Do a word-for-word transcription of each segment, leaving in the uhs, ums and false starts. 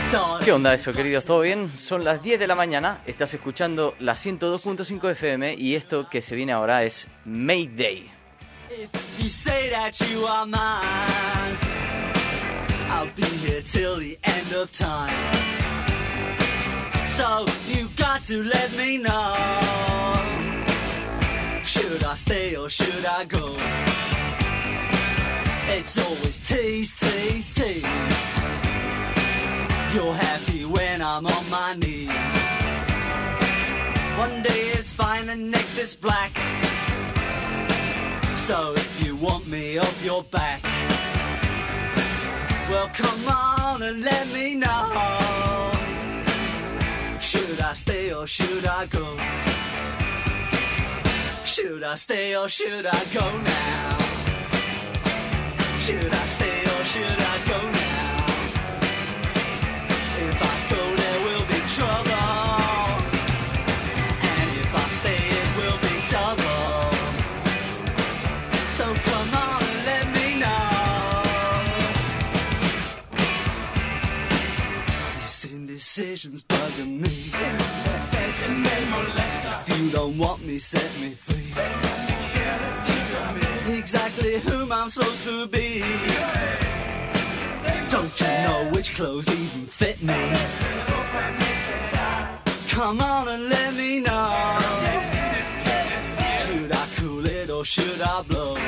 ¿Qué onda eso, queridos? ¿Todo bien? Son las diez de la mañana, estás escuchando la ciento dos punto cinco F M y esto que se viene ahora es Mayday. If you say that you are mine, I'll be here till the end of time. So you got to let me know, should I stay or should I go? It's always tease, tease, tease. You're happy when I'm on my knees. One day is fine and next is black. So if you want me off your back, well come on and let me know, should I stay or should I go? Should I stay or should I go now? Should I stay or should I go now? If I go there will be trouble, and if I stay it will be double. So come on and let me know. This indecision's bugging me. Indecision may molest. If you don't want me, set me free. Exactly whom I'm supposed to be. Don't you know which clothes even fit me? Come on and let me know, should I cool it or should I blow?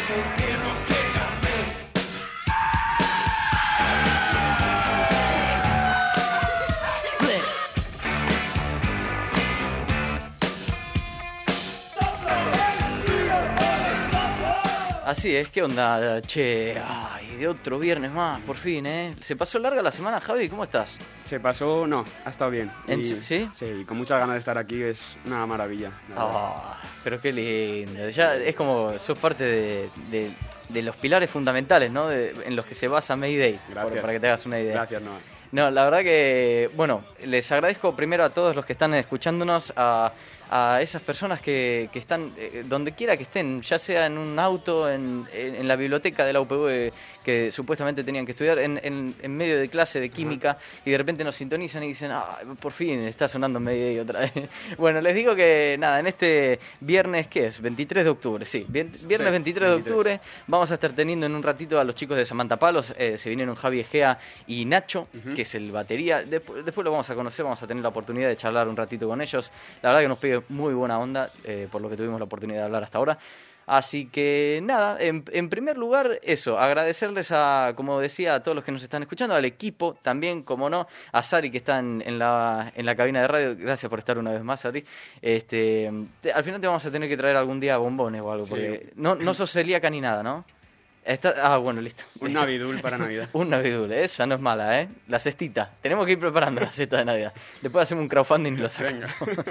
Así es, ¿qué onda? Che, ay, de otro viernes más, por fin, ¿eh? ¿Se pasó larga la semana, Javi? ¿Cómo estás? Se pasó, no, ha estado bien. ¿En y, ¿Sí? Sí, con muchas ganas de estar aquí, es una maravilla. Oh, pero qué lindo. Ya es como, sos parte de, de, de los pilares fundamentales, ¿no? De, en los que se basa Mayday, Gracias. Por, para que te hagas una idea. Gracias, Noah. No, la verdad que, bueno, les agradezco primero a todos los que están escuchándonos, a, a esas personas que, que están eh, donde quiera que estén, ya sea en un auto, en, en, en la biblioteca de la U P V que supuestamente tenían que estudiar, en, en, en medio de clase de química, uh-huh. y de repente nos sintonizan y dicen, ah, por fin está sonando Mayday otra vez. Bueno, les digo que nada, en este viernes, ¿qué es? veintitrés de octubre, sí, viernes sí, veintitrés de octubre, vamos a estar teniendo en un ratito a los chicos de Samantha Palos, eh, se vinieron Javi Egea y Nacho, uh-huh. que es el batería, después, después lo vamos a conocer, vamos a tener la oportunidad de charlar un ratito con ellos, la verdad que nos pide muy buena onda, eh, por lo que tuvimos la oportunidad de hablar hasta ahora. Así que nada, en, en primer lugar eso, agradecerles a, como decía, a todos los que nos están escuchando, al equipo también, como no, a Sari que está en, en, la, en la cabina de radio, gracias por estar una vez más, Sari. Este, te, al final te vamos a tener que traer algún día bombones o algo, sí. Porque no, no sos celíaca ni nada, ¿no? Está, ah, bueno, listo. Un listo. Navidul para Navidad. Un Navidul, esa no es mala, ¿eh? La cestita. Tenemos que ir preparando la cesta de Navidad. Después hacemos un crowdfunding y lo sacamos.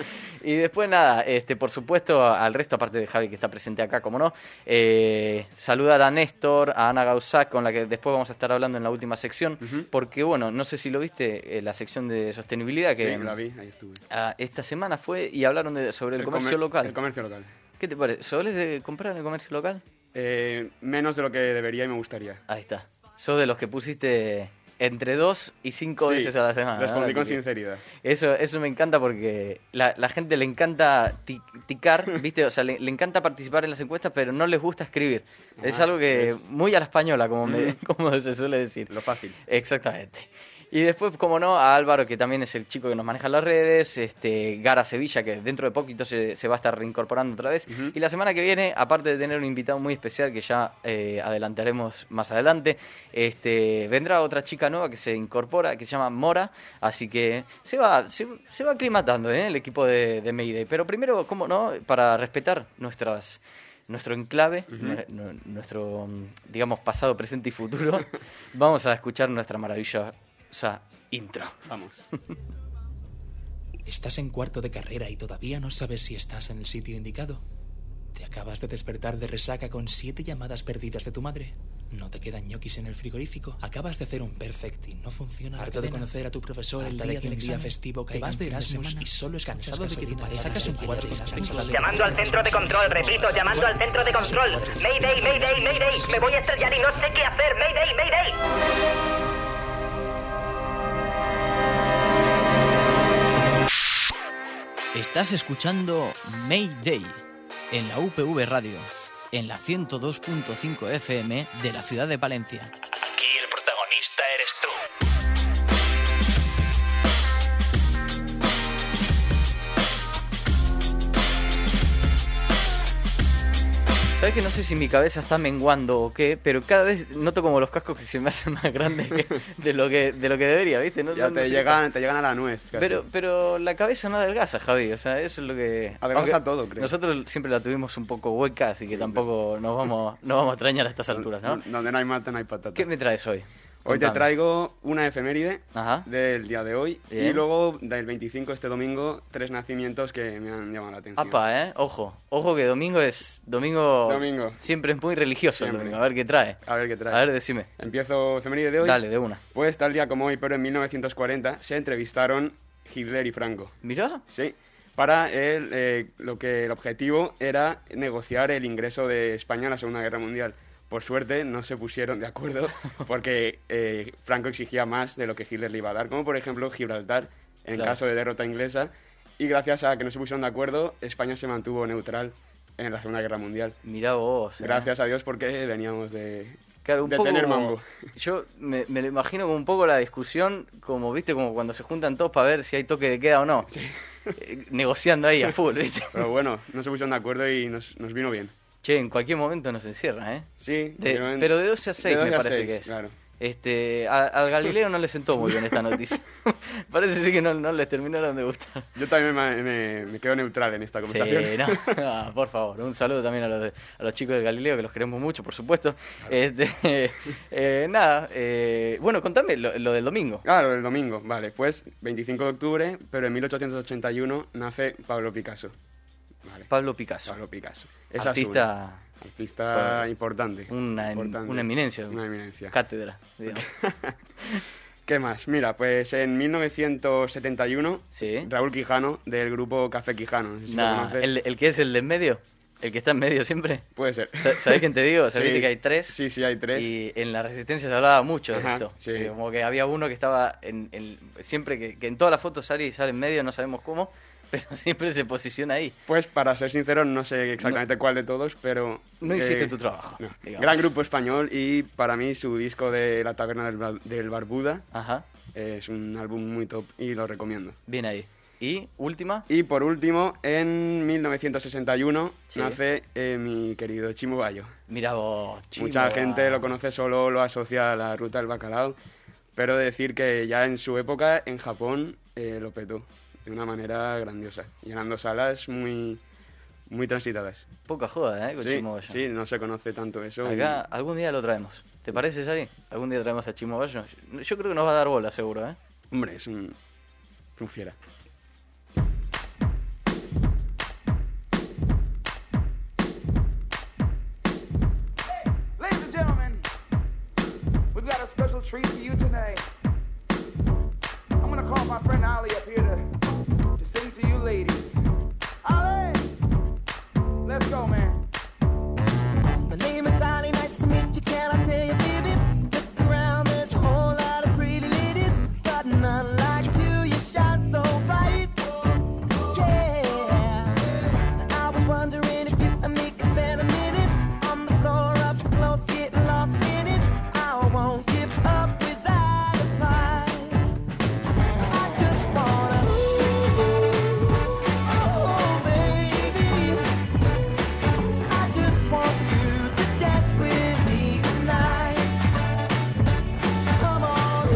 Y después nada, este, por supuesto, al resto, aparte de Javi que está presente acá, como no, eh, saludar a Néstor, a Ana Gauzak, con la que después vamos a estar hablando en la última sección, uh-huh. porque bueno, no sé si lo viste, eh, la sección de sostenibilidad que sí, la vi, ahí estuve. Uh, esta semana fue y hablaron de, sobre el, el comercio comer- local. El comercio local. ¿Qué te parece? ¿Soles de comprar en el comercio local? Eh, menos de lo que debería y me gustaría. Ahí está. Sos de los que pusiste entre dos y cinco sí, veces a la semana. Respondí ¿no? con sinceridad. Eso, eso me encanta porque la, la gente le encanta ticar, ¿viste? O sea, le, le encanta participar en las encuestas, pero no les gusta escribir. Ah, es algo que es muy a la española, como, me, como se suele decir. Lo fácil. Exactamente. Y después, como no, a Álvaro, que también es el chico que nos maneja las redes, este Gara Sevilla, que dentro de poquito se, se va a estar reincorporando otra vez. Uh-huh. Y la semana que viene, aparte de tener un invitado muy especial que ya eh, adelantaremos más adelante, este vendrá otra chica nueva que se incorpora, que se llama Mora, así que se va se, se va aclimatando ¿eh? el equipo de, de Mayday. Pero primero, como no, para respetar nuestras... nuestro enclave, uh-huh. nuestro, digamos, pasado, presente y futuro, vamos a escuchar nuestra maravillosa intro. Vamos. Estás en cuarto de carrera y todavía no sabes si estás en el sitio indicado. ¿Te acabas de despertar de resaca con siete llamadas perdidas de tu madre? ¿No te quedan ñoquis en el frigorífico? ¿Acabas de hacer un perfect y no funciona? ¿Harto de conocer a tu profesor el día de un día festivo que vas de Erasmus y solo es cansado de que tu pareja sacas un cuarto? Llamando al centro de control, repito, llamando al centro de control. Mayday, Mayday, Mayday, me voy a estrellar y no sé qué hacer. Mayday, Mayday. Estás escuchando Mayday en la U P V Radio, en la ciento dos punto cinco F M de la ciudad de Palencia. Aquí el protagonista eres tú. Sabes que no sé si mi cabeza está menguando o qué, pero cada vez noto como los cascos que se me hacen más grandes que de lo que de lo que debería, ¿viste? No, Ya no- te, no sé. llegan, te llegan a la nuez. casi. Pero, pero la cabeza no adelgaza, Javi, o sea, eso es lo que... Adelgaza aunque todo, creo. Nosotros siempre la tuvimos un poco hueca, así que tampoco nos vamos, nos vamos a extrañar a estas alturas, ¿no? Donde no hay mate, no hay patata. ¿Qué me traes hoy? Hoy te Contame. traigo una efeméride Ajá. del día de hoy Bien. y luego del veinticinco, este domingo, tres nacimientos que me han llamado la atención. Apa, ¿eh? Ojo. Ojo que domingo es... Domingo... Domingo. Siempre es muy religioso el Siempre. domingo. A ver qué trae. A ver qué trae. A ver, decime. Empiezo efeméride de hoy. Dale, de una. Pues tal día como hoy, pero en mil novecientos cuarenta, se entrevistaron Hitler y Franco. Mirá. Sí. Para el, eh, lo que el objetivo era negociar el ingreso de España a la Segunda Guerra Mundial. Por suerte no se pusieron de acuerdo porque eh, Franco exigía más de lo que Hitler le iba a dar, como por ejemplo Gibraltar en Claro. caso de derrota inglesa. Y gracias a que no se pusieron de acuerdo, España se mantuvo neutral en la Segunda Guerra Mundial. Mirá vos. ¿eh? Gracias a Dios porque veníamos de, Claro, un de poco tener como- mambo. Yo me, me lo imagino como un poco la discusión, como viste, como cuando se juntan todos para ver si hay toque de queda o no. Eh, negociando ahí a full, viste. Pero bueno, no se pusieron de acuerdo y nos, nos vino bien. Che, en cualquier momento nos encierra, ¿eh? Sí, De- pero en- pero de doce a seis de me doce a parece seis, que es. Claro. Este, a- al Galileo no le sentó muy bien esta noticia. Parece sí que no, no les terminaron de gustar. Yo también me, me- me quedo neutral en esta conversación. Sí, no, ah, por favor, un saludo también a los, de- a los chicos de Galileo, que los queremos mucho, por supuesto. Este, eh, nada, eh, bueno, contame lo, lo del domingo. Claro, el domingo, vale. Pues veinticinco de octubre, pero en mil ochocientos ochenta y uno nace Pablo Picasso. Vale. Pablo Picasso, Pablo Picasso. Es artista, azul. Artista Bueno, importante. una, em- importante. una eminencia, Una eminencia. cátedra, digamos. ¿Qué más? Mira, pues en mil novecientos setenta y uno, Sí. Raúl Quijano, del grupo Café Quijano. No sé si lo Nah, conoces. el, el que es el de en medio, el que está en medio siempre. Puede ser. Sa- ¿Sabés quién te digo? ¿Sabés Sí. que hay tres? Sí, sí, hay tres. Y en la Resistencia se hablaba mucho de Ajá, esto. sí. Eh, Como que había uno que estaba en, en- siempre que, que en todas las fotos sale y sale en medio, no sabemos cómo, pero siempre se posiciona ahí. Pues para ser sincero, no sé exactamente cuál de todos, pero... No eh, hiciste tu trabajo, no. digamos. Gran grupo español y para mí su disco de La Taberna del, Bar- del Barbuda Ajá, es un álbum muy top y lo recomiendo. bien ahí. Y última, Y por último, en mil novecientos sesenta y uno Sí. nace eh, mi querido Chimo Bayo. mira vos, Chimo. Mucha gente lo conoce solo, lo asocia a la ruta del bacalao, pero decir que ya en su época en Japón eh, lo petó de una manera grandiosa, llenando salas muy, muy transitadas. Poca joda, ¿eh? Con Sí, Chimo Bayo. sí, no se conoce tanto eso. y- Acá algún día lo traemos. ¿Te parece, Sari? Algún día traemos a Chimo Bayo. Yo creo que nos va a dar bola, seguro, ¿eh? Hombre, es un, un fiera. Ladies and gentlemen, we've got a special treat for you tonight. I'm gonna call my friend Ali up here to, to sing to you ladies. Ali! Let's go, man. My name is Ali, nice to meet you, can I tell you, baby? Look around, there's a whole lot of pretty ladies, but none like you, you shine so bright. Yeah. I was wondering if you and me could spend a minute on the floor up close, getting lost in it. I won't give up without a fight. I just wanna, oh baby, I just want you to dance with me tonight. Come on,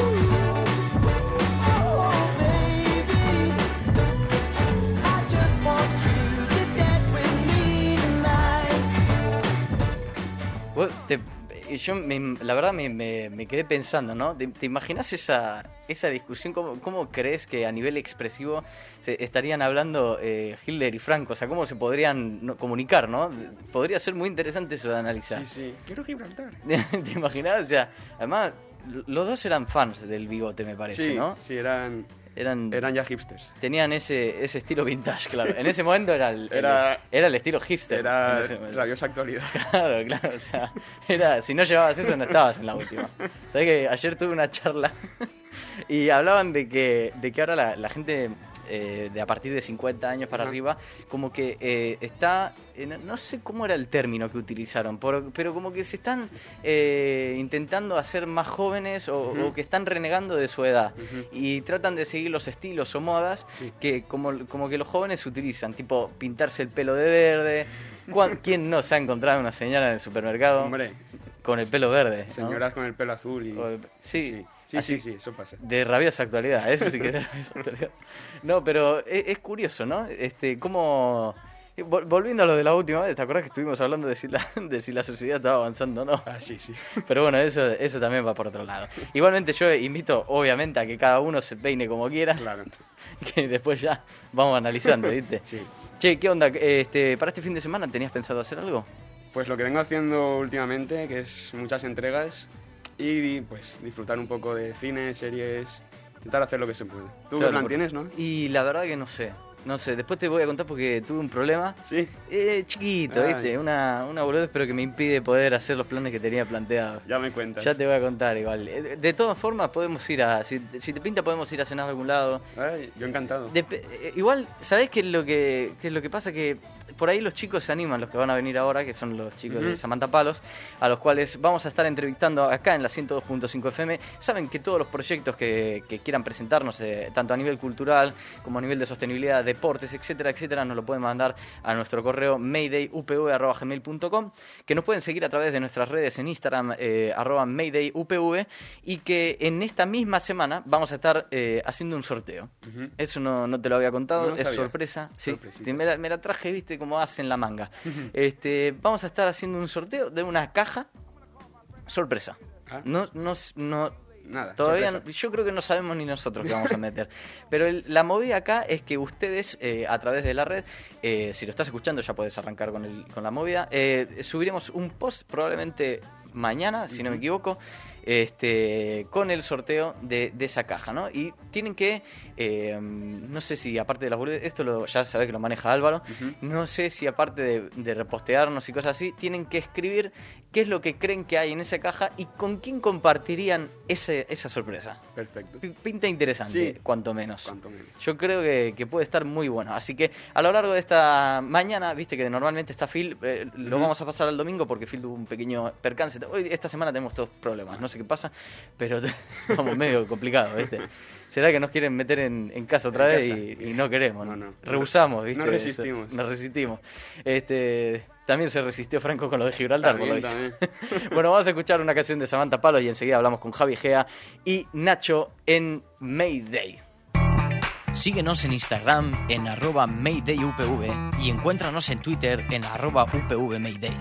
oh baby, I just want you to dance with me tonight. Vos te- eh, yo, me- la verdad, me, me- me quedé pensando, ¿no? ¿Te, te imaginas esa, esa discusión? ¿Cómo, cómo crees que a nivel expresivo se estarían hablando eh, Hitler y Franco? O sea, ¿cómo se podrían no, comunicar, no? Podría ser muy interesante eso de analizar. Sí, sí. Quiero Gibraltar. ¿Te imaginas? O sea, además, l- los dos eran fans del bigote, me parece, Sí, ¿no? sí, eran, Eran, eran ya hipsters. tenían ese, ese estilo vintage, claro. En ese momento era el, el- Era- era el estilo hipster. Era en ese momento. rabiosa actualidad. Claro, claro, o sea, era, si no llevabas eso no estabas en la última. Sabés que ayer tuve una charla y hablaban de que, de que ahora la, la gente eh, de a partir de cincuenta años para Ajá. arriba, como que eh, está, eh, no, no sé cómo era el término que utilizaron, por- pero como que se están eh, intentando hacer más jóvenes o, Ujú. o que están renegando de su edad Ujú. y tratan de seguir los estilos o modas Sí. que como, como que los jóvenes utilizan, tipo pintarse el pelo de verde. ¿Cuán- ¿Quién no se ha encontrado una señora en el supermercado Hombre, con el pelo verde? ¿no? señoras con el pelo azul y... O el- sí, sí, sí, así- sí, sí, eso pasa. De rabiosa actualidad, eso sí que es de rabiosa actualidad. No, pero es, es curioso, ¿no? Este, cómo... vol- Volviendo a lo de la última vez, ¿te acuerdas que estuvimos hablando de si la, de si la sociedad estaba avanzando o no? Ah, sí, sí. Pero bueno, eso, eso también va por otro lado. Igualmente yo invito, obviamente, a que cada uno se peine como quiera, Claro. que después ya vamos analizando, ¿viste? Sí. Che, ¿qué onda? Este, ¿para este fin de semana tenías pensado hacer algo? Pues lo que vengo haciendo últimamente, que es muchas entregas y pues disfrutar un poco de cine, series, intentar hacer lo que se puede. ¿Tú Claro, qué plan porque- tienes, no? Y la verdad que no sé, no sé. Después te voy a contar porque tuve un problema. Sí. Eh, chiquito, Ay. ¿viste? Una, una boludez, pero que me impide poder hacer los planes que tenía planteados. Ya me cuentas. Ya te voy a contar igual. Eh, De, de todas formas, podemos ir a... Si, si te pinta, podemos ir a cenar a algún lado. Ay, yo encantado. Dep- eh, igual, ¿sabés qué es lo que, qué es lo que pasa? Que por ahí los chicos se animan, los que van a venir ahora, que son los chicos de Ujú. Samantha Palos, a los cuales vamos a estar entrevistando acá en la ciento dos punto cinco F M. Saben que todos los proyectos que, que quieran presentarnos, eh, tanto a nivel cultural como a nivel de sostenibilidad, deportes, etcétera, etcétera, nos lo pueden mandar a nuestro correo mayday u p v arroba gmail punto com, que nos pueden seguir a través de nuestras redes en Instagram, eh, arroba mayday u p v, y que en esta misma semana vamos a estar eh, haciendo un sorteo. Ujú. Eso no, no te lo había contado, No lo es sabía. sorpresa. Sí, Sorpresita. Sí, me, la, me la traje, viste, como hacen la manga. este, vamos a estar haciendo un sorteo de una caja sorpresa. Ah. No, no, no, Nada, todavía sorpresa. no- yo creo que no sabemos ni nosotros qué vamos a meter. Pero el- la movida acá es que ustedes, eh, a través de la red, eh, si lo estás escuchando ya puedes arrancar con, el, con la movida, eh, subiremos un post probablemente mañana, si no me equivoco, este, con el sorteo de, de esa caja, ¿no? Y tienen que, eh, no sé si aparte de las boludeces, esto lo, ya sabés que lo maneja Álvaro, Ujú. no sé si aparte de, de repostearnos y cosas así, tienen que escribir qué es lo que creen que hay en esa caja y con quién compartirían ese, esa sorpresa. Perfecto. P- Pinta interesante, Sí. cuanto menos. Cuanto menos. Yo creo que, que puede estar muy bueno. Así que a lo largo de esta mañana, viste que normalmente está Phil, eh, lo Ujú. vamos a pasar al domingo porque Phil tuvo un pequeño percance. Hoy, esta semana tenemos todos problemas, no sé qué pasa, pero estamos medio complicados, ¿viste? ¿Será que nos quieren meter en, en casa otra En vez casa. y, y no queremos? No, no. Rehusamos, ¿viste? Nos resistimos. Eso, Nos resistimos. Este, también se resistió Franco con lo de Gibraltar, por lo También, visto. Bueno, vamos a escuchar una canción de Samantha Palos y enseguida hablamos con Javi Gea y Nacho en Mayday. Síguenos en Instagram en arroba maydayupv y encuéntranos en Twitter en arroba upvmayday.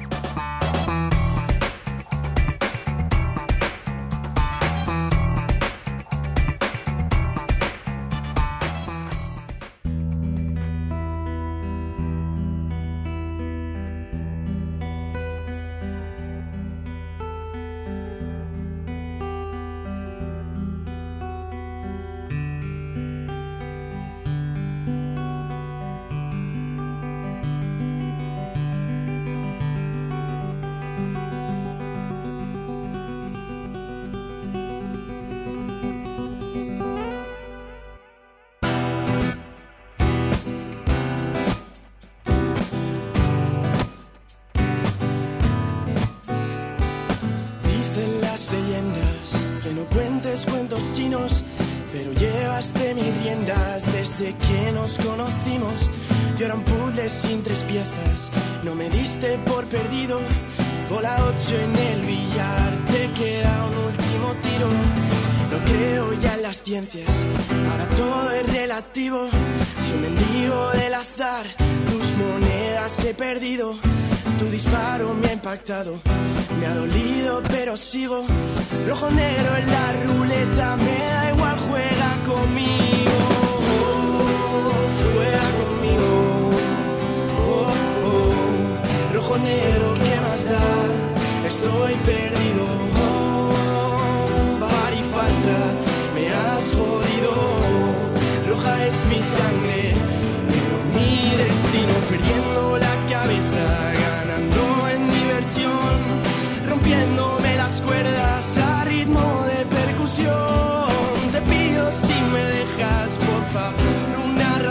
Dicen las leyendas que no cuentes cuentos chinos, pero llevaste mis riendas desde que nos conocimos. Yo era un puzzle sin tres piezas, no me diste por perdido. Bola ocho en el billar, te queda un último tiro. No creo ya en las ciencias, ahora todo es relativo. Soy un mendigo del azar, tus monedas he perdido. Tu disparo me ha impactado, me ha dolido pero sigo. Rojo negro en la ruleta, me da igual, juega conmigo. Oh, juega conmigo. Oh, oh, rojo negro, ¿qué más da? Estoy perdido. Oh, par y falta, me has jodido. Roja es mi sangre, negro mi destino, perdiendo la cabeza, ganando en diversión, rompiéndome las cuerdas a ritmo de percusión. Te pido si me dejas, por favor, una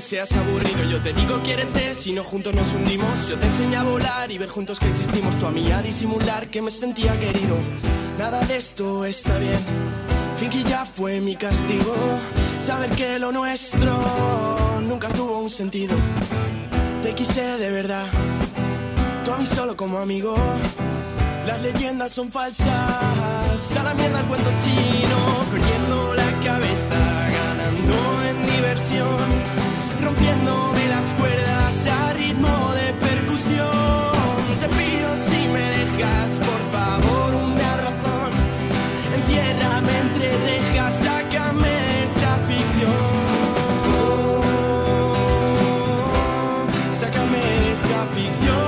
seas aburrido. Yo te digo quiérete, si no juntos nos hundimos. Yo te enseño a volar y ver juntos que existimos. Tú a mí a disimular que me sentía querido. Nada de esto está bien. Fingí ya fue mi castigo. Saber que lo nuestro nunca tuvo un sentido. Te quise de verdad, tú a mí solo como amigo. Las leyendas son falsas, a la mierda el cuento chino. Perdiendo la cabeza, ganando en diversión, rompiéndome las cuerdas a ritmo de percusión. Te pido si me dejas, por favor, una razón. Enciérrame entre rejas, sácame de esta ficción. Sácame de esta ficción.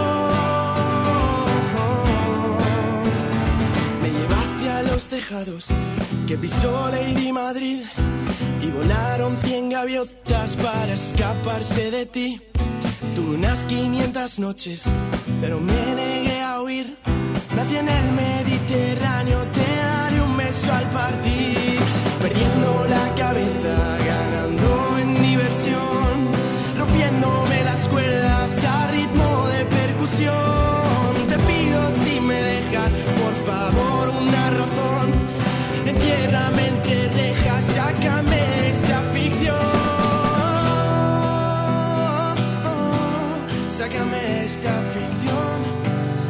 Tejados que pisó Lady Madrid y volaron cien gaviotas para escaparse de ti. Tuve unas quinientas noches, pero me negué a huir. Nací en el Mediterráneo, te daré un beso al partir. Perdiendo la cabeza, ganando en diversión, rompiéndome las cuerdas a ritmo de percusión. Te pido si me dejas, por favor, una razón. Enciérrame entre rejas, sácame de esta ficción. Sácame de esta ficción.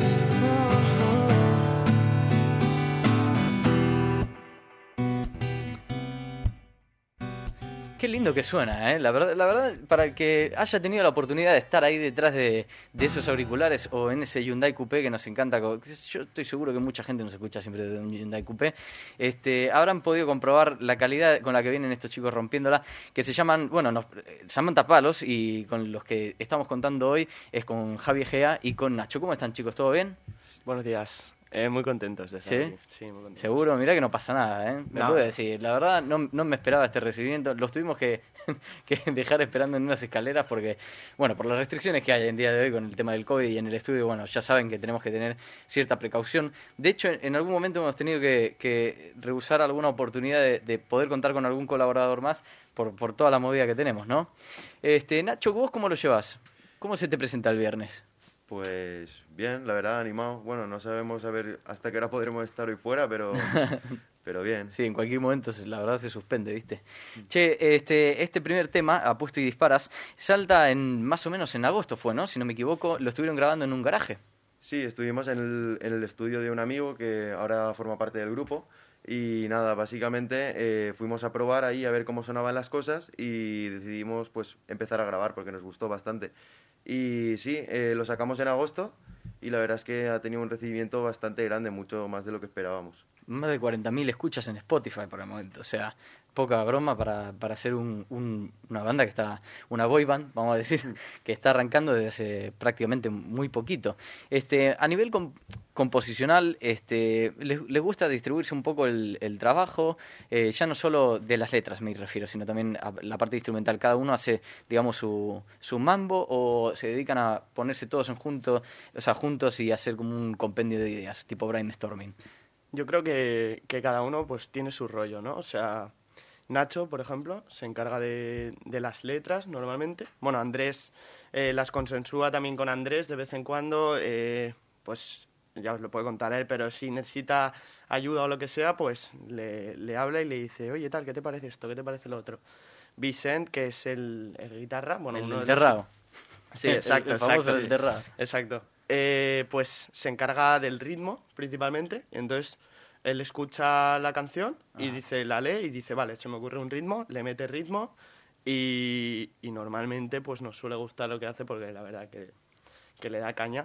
Qué lindo que suena, ¿eh? La verdad, la verdad, para el que haya tenido la oportunidad de estar ahí detrás de, de esos auriculares o en ese Hyundai Coupé que nos encanta, yo estoy seguro que mucha gente nos escucha siempre de un Hyundai Coupé, este, habrán podido comprobar la calidad con la que vienen estos chicos rompiéndola, que se llaman, bueno, nos, Samantha Palos, y con los que estamos contando hoy es con Javi Egea y con Nacho. ¿Cómo están, chicos? ¿Todo bien? Buenos días. Eh, muy contentos de estar ¿Sí? aquí. Sí, muy contentos. Seguro, mirá que no pasa nada, ¿eh? Me No. puedo decir, la verdad no, no me esperaba este recibimiento, los tuvimos que, que dejar esperando en unas escaleras porque, bueno, por las restricciones que hay en día de hoy con el tema del COVID y en el estudio, bueno, ya saben que tenemos que tener cierta precaución. De hecho, en algún momento hemos tenido que, que rehusar alguna oportunidad de, de poder contar con algún colaborador más por, por toda la movida que tenemos, ¿no? Este, Nacho, ¿vos cómo lo llevas? ¿Cómo se te presenta el viernes? Pues bien, la verdad, animado. Bueno, no sabemos a ver hasta qué hora podremos estar hoy fuera, pero, pero bien. Sí, en cualquier momento se- la verdad se suspende, ¿viste? Che, este, este primer tema, Apuesto y Disparas, salta en más o menos en agosto fue, ¿no? Si no me equivoco, lo estuvieron grabando en un garaje. Sí, estuvimos en el, en el estudio de un amigo que ahora forma parte del grupo y nada, básicamente eh, fuimos a probar ahí a ver cómo sonaban las cosas y decidimos pues empezar a grabar porque nos gustó bastante. Y sí, eh, lo sacamos en agosto y la verdad es que ha tenido un recibimiento bastante grande, mucho más de lo que esperábamos. Más de cuarenta mil escuchas en Spotify por el momento, o sea, poca broma para, para ser un, un- una banda que está, una boy band, vamos a decir, que está arrancando desde hace prácticamente muy poquito. Este, a nivel com- composicional, este, les, les gusta distribuirse un poco el, el trabajo, eh, ya no solo de las letras me refiero, sino también a la parte instrumental. Cada uno hace, digamos, su, su mambo o se dedican a ponerse todos en junto, o sea, juntos y hacer como un compendio de ideas, tipo brainstorming. Yo creo que, que cada uno pues tiene su rollo, ¿no? O sea, Nacho, por ejemplo, se encarga de, de las letras normalmente. Bueno, Andrés eh, las consensúa también con Andrés de vez en cuando. Eh, pues ya os lo puede contar él, pero si necesita ayuda o lo que sea, pues le, le habla y le dice, oye, tal, ¿qué te parece esto? ¿Qué te parece lo otro? Vicent, que es el, el guitarra. Bueno, El uno del de los- terrado. Sí, exacto, El, el famoso exacto. del terrado. Exacto. Eh, pues se encarga del ritmo, principalmente. Y entonces él escucha la canción y Ah. dice, la lee y dice, vale, se me ocurre un ritmo, le mete ritmo y, y normalmente pues nos suele gustar lo que hace porque la verdad que, que le da caña.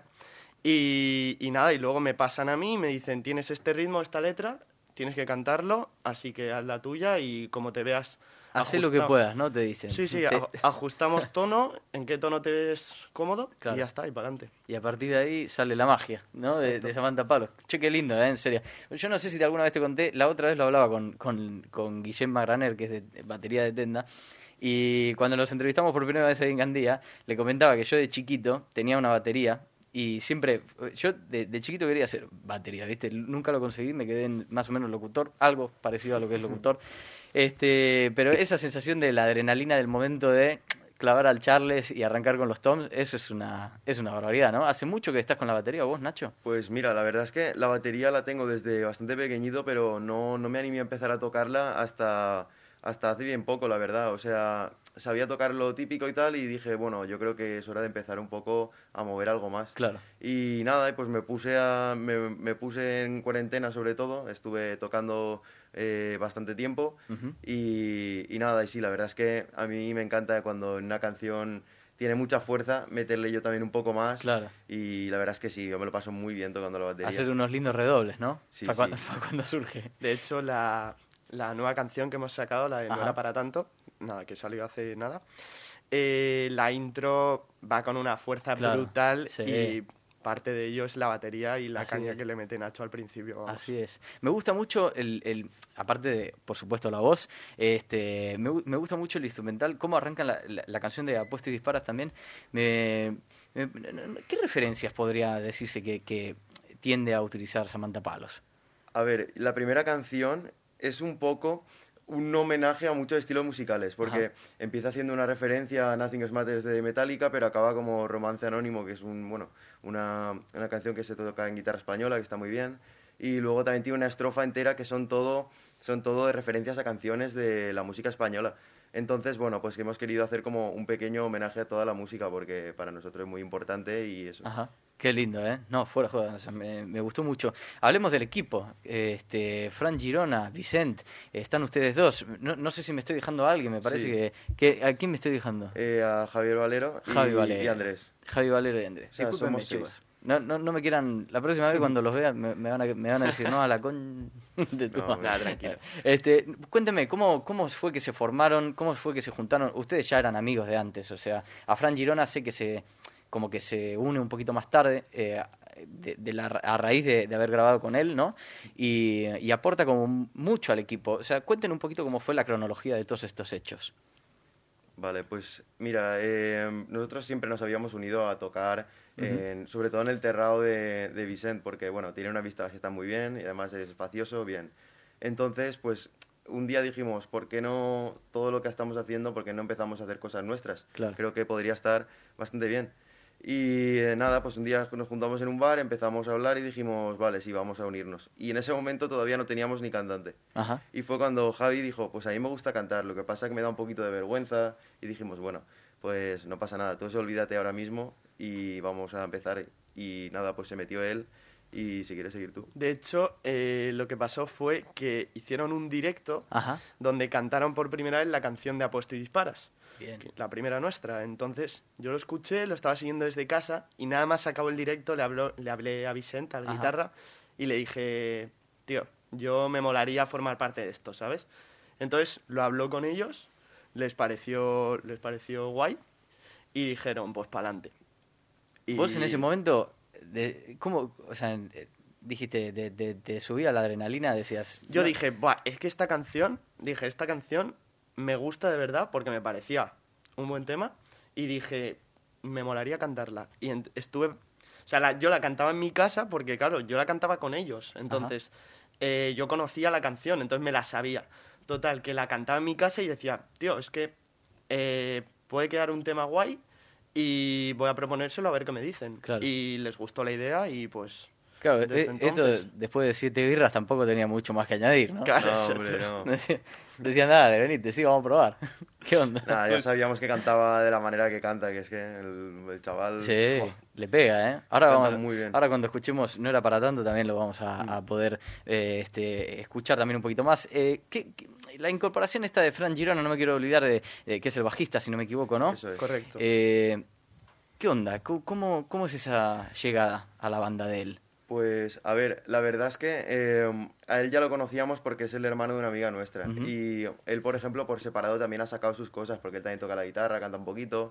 Y, y nada, y luego me pasan a mí y me dicen, tienes este ritmo, esta letra, tienes que cantarlo, así que haz la tuya y como te veas... Hacé lo que ajustado". puedas, ¿no? Te dicen. Sí, sí, Te- aj- ajustamos tono, en qué tono te ves cómodo Claro. y ya está, y para adelante. Y a partir de ahí sale la magia, ¿no? De, Exacto. de Samantha Palos. Che, qué lindo, ¿eh? En serio. Yo no sé si te alguna vez te conté, la otra vez lo hablaba con, con, con Guillem Magraner, que es de, de batería de Tenda, y cuando los entrevistamos por primera vez ahí en Gandía, le comentaba que yo de chiquito tenía una batería y siempre, yo de, de chiquito quería hacer batería, ¿viste? Nunca lo conseguí, me quedé en más o menos locutor, algo parecido a lo que es locutor. Este, pero esa sensación de la adrenalina del momento de clavar al Charles y arrancar con los toms, eso es una, es una barbaridad, ¿no? ¿Hace mucho que estás con la batería vos, Nacho? Pues mira, la verdad es que la batería la tengo desde bastante pequeñito, pero no, no me animé a empezar a tocarla hasta, hasta hace bien poco, la verdad. O sea, sabía tocar lo típico y tal y dije, bueno, yo creo que es hora de empezar un poco a mover algo más. Claro. Y nada, pues me puse, a, me, me puse en cuarentena sobre todo, estuve tocando eh, bastante tiempo Uh-huh. y, y nada, y sí, la verdad es que a mí me encanta cuando en una canción tiene mucha fuerza, meterle yo también un poco más. Claro. Y la verdad es que sí, yo me lo paso muy bien tocando la batería. Hacer unos lindos redobles, ¿no? Sí, para, sí. Cuando, para cuando surge. De hecho, la, la nueva canción que hemos sacado, la de No Ajá. era para tanto, nada, que salió hace nada, eh, la intro va con una fuerza Claro, brutal sí. y parte de ello es la batería y la Así caña es. que le mete Nacho al principio. Vamos. Así es. Me gusta mucho, el, el aparte de, por supuesto, la voz, este, me, gu- me gusta mucho el instrumental, cómo arranca la, la, la canción de Apuesto y Disparas también. Me, me- ¿Qué referencias podría decirse que, que tiende a utilizar Samantha Palos? A ver, la primera canción es un poco un homenaje a muchos estilos musicales, porque Ajá. empieza haciendo una referencia a Nothing Else Matters de Metallica, pero acaba como Romance Anónimo, que es un, bueno, una, una canción que se toca en guitarra española, que está muy bien, y luego también tiene una estrofa entera que son todo, son todo de referencias a canciones de la música española. Entonces, bueno, pues que hemos querido hacer como un pequeño homenaje a toda la música, porque para nosotros es muy importante y eso. Ajá. Qué lindo, ¿eh? No, fuera joda, o sea, me, me gustó mucho. Hablemos del equipo. Este, Fran Girona, Vicent, están ustedes dos. No, no sé si me estoy dejando a alguien, me parece Sí. que, que... ¿A quién me estoy dejando? Eh, a Javier Valero y, Javi Valero. y Andrés. Javi Valero y Andrés. O sea, Discúlpenme, somos seis. chicos. No, no, no me quieran... La próxima vez cuando los vean me, me van, a, me van a decir, no, a la con... de tu No, madre". nada, tranquilo. Este, cuénteme, ¿cómo, ¿cómo fue que se formaron? ¿Cómo fue que se juntaron? Ustedes ya eran amigos de antes, o sea, a Fran Girona sé que se... como que se une un poquito más tarde, eh, de, de la, a raíz de, de haber grabado con él, ¿no? Y, y aporta como mucho al equipo. O sea, cuenten un poquito cómo fue la cronología de todos estos hechos. Vale, pues mira, eh, nosotros siempre nos habíamos unido a tocar, en- sobre todo en el terrado de, de Vicent, porque bueno, tiene una vista que está muy bien y además es espacioso, bien. Entonces, pues un día dijimos, ¿por qué no todo lo que estamos haciendo, por qué no empezamos a hacer cosas nuestras? Claro. Creo que podría estar bastante bien. Y eh, nada, pues un día nos juntamos en un bar, empezamos a hablar y dijimos, vale, sí, vamos a unirnos. Y en ese momento todavía no teníamos ni cantante. Ajá. Y fue cuando Javi dijo, pues a mí me gusta cantar, lo que pasa es que me da un poquito de vergüenza. Y dijimos, bueno, pues no pasa nada, tú eso olvídate ahora mismo y vamos a empezar. Y nada, pues se metió él y si quieres seguir tú. De hecho, eh, lo que pasó fue que hicieron un directo Ajá. donde cantaron por primera vez la canción de Apuesto y Disparas. Bien. que- La primera nuestra. Entonces, yo lo escuché, lo estaba siguiendo desde casa y nada más acabó el directo, le, habló, le hablé a Vicente, a la Ajá. guitarra, y le dije, tío, yo me molaría formar parte de esto, ¿sabes? Entonces, lo habló con ellos, les pareció, les pareció guay y dijeron, pues pa'lante. Y- Vos en ese momento, de, ¿cómo? O sea, eh, dijiste, de, de, de subir a la adrenalina, decías... Yo no, dije, Buah, es que esta canción, dije, esta canción me gusta de verdad porque me parecía un buen tema y dije, me molaría cantarla. Y ent- estuve, o sea, la- yo la cantaba en mi casa porque, claro, yo la cantaba con ellos. Entonces, eh, yo conocía la canción, entonces me la sabía. Total, que la cantaba en mi casa y decía, tío, es que eh, puede quedar un tema guay y voy a proponérselo a ver qué me dicen. Claro. Y les gustó la idea y pues... Claro, desde eh, entonces- esto después de siete birras tampoco tenía mucho más que añadir, ¿no? Claro, No, exacto. hombre, no. Decían, decían, dale, venite, sí, vamos a probar. ¿Qué onda? Nada, ya sabíamos que cantaba de la manera que canta, que es que el, el chaval... Sí, ¡fua! le pega, ¿eh? Ahora Canta vamos, a- muy bien. ahora cuando escuchemos No era para tanto también lo vamos a, a poder eh, este, escuchar también un poquito más. Eh, ¿qué- qué- la incorporación esta de Fran Girona, no me quiero olvidar de, de que es el bajista, si no me equivoco, ¿no? Eso es. Correcto. Eh, ¿Qué onda? ¿Cómo, cómo, cómo es esa llegada a la banda de él? Pues, a ver, la verdad es que eh, a él ya lo conocíamos porque es el hermano de una amiga nuestra. Ujú. Y él, por ejemplo, por separado también ha sacado sus cosas porque él también toca la guitarra, canta un poquito.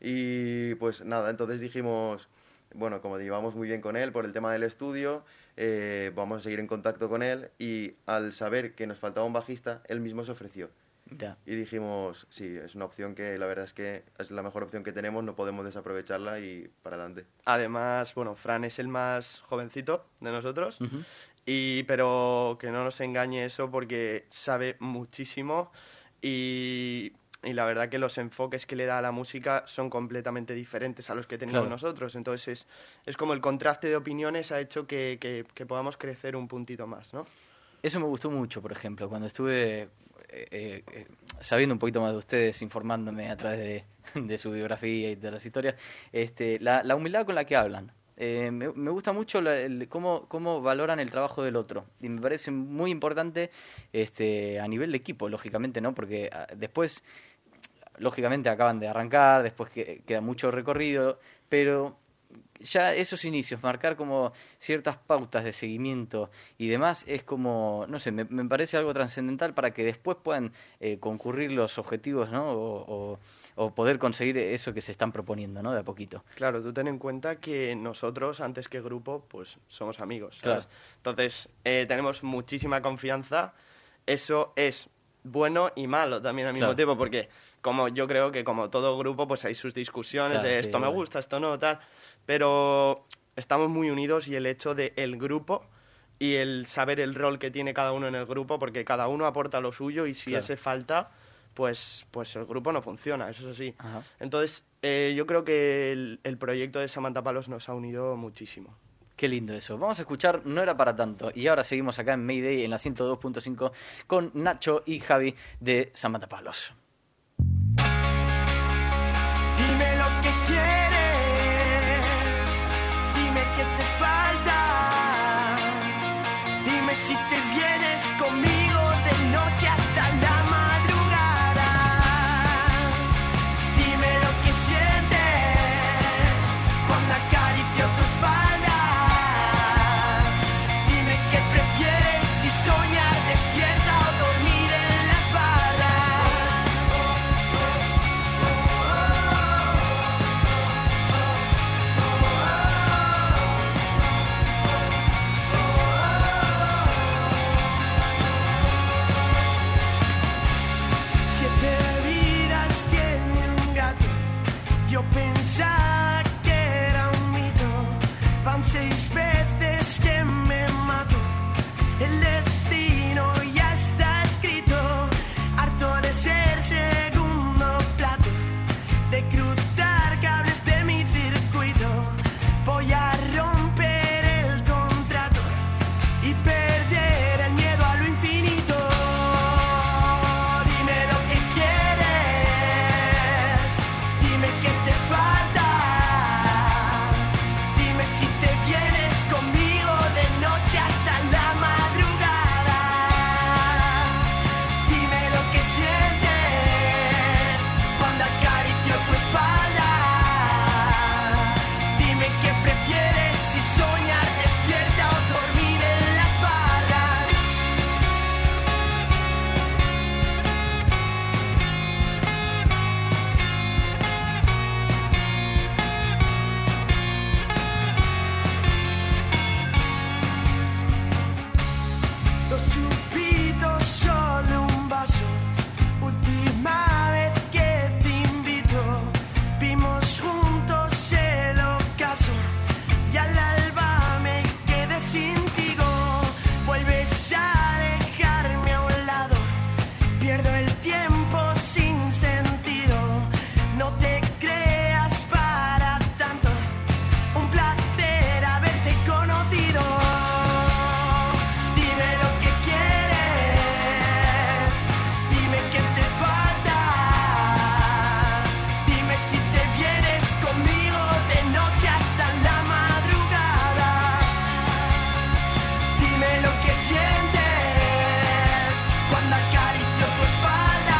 Y pues nada, entonces dijimos, bueno, como llevamos muy bien con él por el tema del estudio, eh, vamos a seguir en contacto con él. Y al saber que nos faltaba un bajista, él mismo se ofreció. Ya. Y dijimos, sí, es una opción que la verdad es que es la mejor opción que tenemos, no podemos desaprovecharla y para adelante. Además, bueno, Fran es el más jovencito de nosotros, Ujú. y, pero que no nos engañe eso porque sabe muchísimo y y la verdad que los enfoques que le da a la música son completamente diferentes a los que tenemos Claro. nosotros. Entonces es, es como el contraste de opiniones ha hecho que, que, que podamos crecer un puntito más, ¿no? Eso me gustó mucho, por ejemplo, cuando estuve eh, eh, eh, sabiendo un poquito más de ustedes, informándome a través de, de su biografía y de las historias, este, la, la humildad con la que hablan. Eh, me, me gusta mucho la- el- cómo, cómo valoran el trabajo del otro. Y me parece muy importante este, a nivel de equipo, lógicamente, ¿no? Porque ah, después, lógicamente, acaban de arrancar, después que, queda mucho recorrido, pero ya esos inicios, marcar como ciertas pautas de seguimiento y demás, es como, no sé, me, me parece algo trascendental para que después puedan eh, concurrir los objetivos, ¿no? O, o, o poder conseguir eso que se están proponiendo, ¿no? De a poquito. Claro, tú ten en cuenta que nosotros, antes que grupo, pues somos amigos, ¿sabes? Claro. Entonces, eh, tenemos muchísima confianza. Eso es bueno y malo también al mismo Claro. tiempo, porque como yo creo que como todo grupo, pues hay sus discusiones Claro, de sí, esto me obvio. gusta, esto no, tal. Pero estamos muy unidos y el hecho de el grupo y el saber el rol que tiene cada uno en el grupo, porque cada uno aporta lo suyo y si Claro. ese falta, pues, pues el grupo no funciona, eso es así. Ajá. Entonces, eh, yo creo que el, el proyecto de Samantha Palos nos ha unido muchísimo. Qué lindo eso. Vamos a escuchar No era para tanto. Y ahora seguimos acá en Mayday en la ciento dos punto cinco con Nacho y Javi de Samantha Palos. Dime lo que quieres, dime qué te falta, dime si te vienes conmigo de noche hasta la madrugada, dime lo que sientes cuando acaricio tu espalda, dime qué prefieres si soñar despierta o dormir en las barras. Siete vidas tiene un gato. Yo pensaba que era un mito. Van seis veces que me mato. El destino ya está escrito. Harto de ser segundo plato. De cruzar cables de mi circuito. Voy a romper el contrato y perder el miedo a lo infinito. Dime lo que quieres, dime qué te falta, dime si te vienes conmigo de noche hasta la madrugada, dime lo que sientes cuando acaricio tu espalda, dime qué prefieres si soñar despierta o dormir en las barras. Dos chupitos, solo un vaso. Última vez que te invito. Vimos juntos el ocaso. Y al alba me quedé sin tigo. Vuelves a dejarme a un lado. Pierdo el tiempo sin sentido. No te creas para tanto. Un placer haberte conocido. Dime lo que quieres, dime qué te falta, dime si te vienes conmigo de noche hasta la madrugada, dime lo que sientes cuando acaricio tu espalda,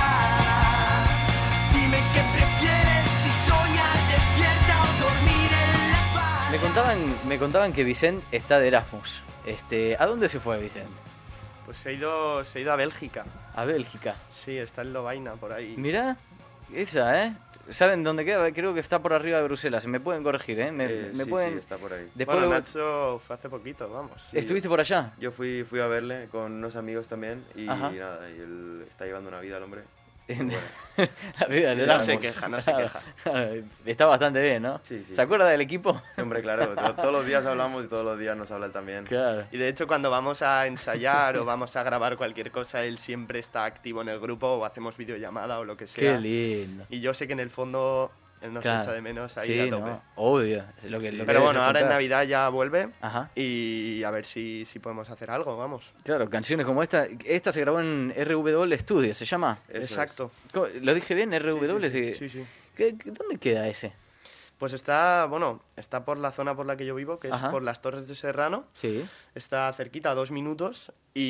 dime qué prefieres si soñar despierta o dormir en las barras. Me contaban, me contaban que Vicent está de Erasmus. Este, ¿a dónde se fue Vicent? Pues se ha ido, se ha ido a Bélgica. A Bélgica. Sí, está en Lovaina, por ahí. Mirá, esa, ¿eh? ¿Saben dónde queda? Creo que está por arriba de Bruselas. Me pueden corregir, ¿eh? Me, Eh, me sí, pueden... sí, está por ahí. Después Bueno, de- Nacho fue hace poquito, vamos. Sí. ¿Estuviste por allá? Yo fui, fui a verle con unos amigos también y Ajá. nada, y él está llevando una vida el hombre. La vida le No damos. se queja, no se queja. Está bastante bien, ¿no? Sí, sí. ¿Se acuerda del equipo? Hombre, claro, to- todos los días hablamos y todos los días nos habla él también. Claro. Y de hecho cuando vamos a ensayar o vamos a grabar cualquier cosa, él siempre está activo en el grupo o hacemos videollamada o lo que sea. Qué lindo. Y yo sé que en el fondo él nos Claro. echa de menos ahí Sí, a tope. no, obvio. es Lo que, lo que Pero debe bueno, ser ahora en fantástico. Navidad ya vuelve Ajá. y a ver si, si podemos hacer algo, vamos. Claro, canciones como esta. Esta se grabó en R W Studio, ¿se llama? Eso Exacto. ¿Cómo? ¿Lo dije bien? R W. Sí, sí, sí, sí, sí. ¿Qué- qué- ¿Dónde queda ese? Pues está, bueno, está por la zona por la que yo vivo, que es Ajá. por las Torres de Serrano. Sí. Está cerquita, a dos minutos.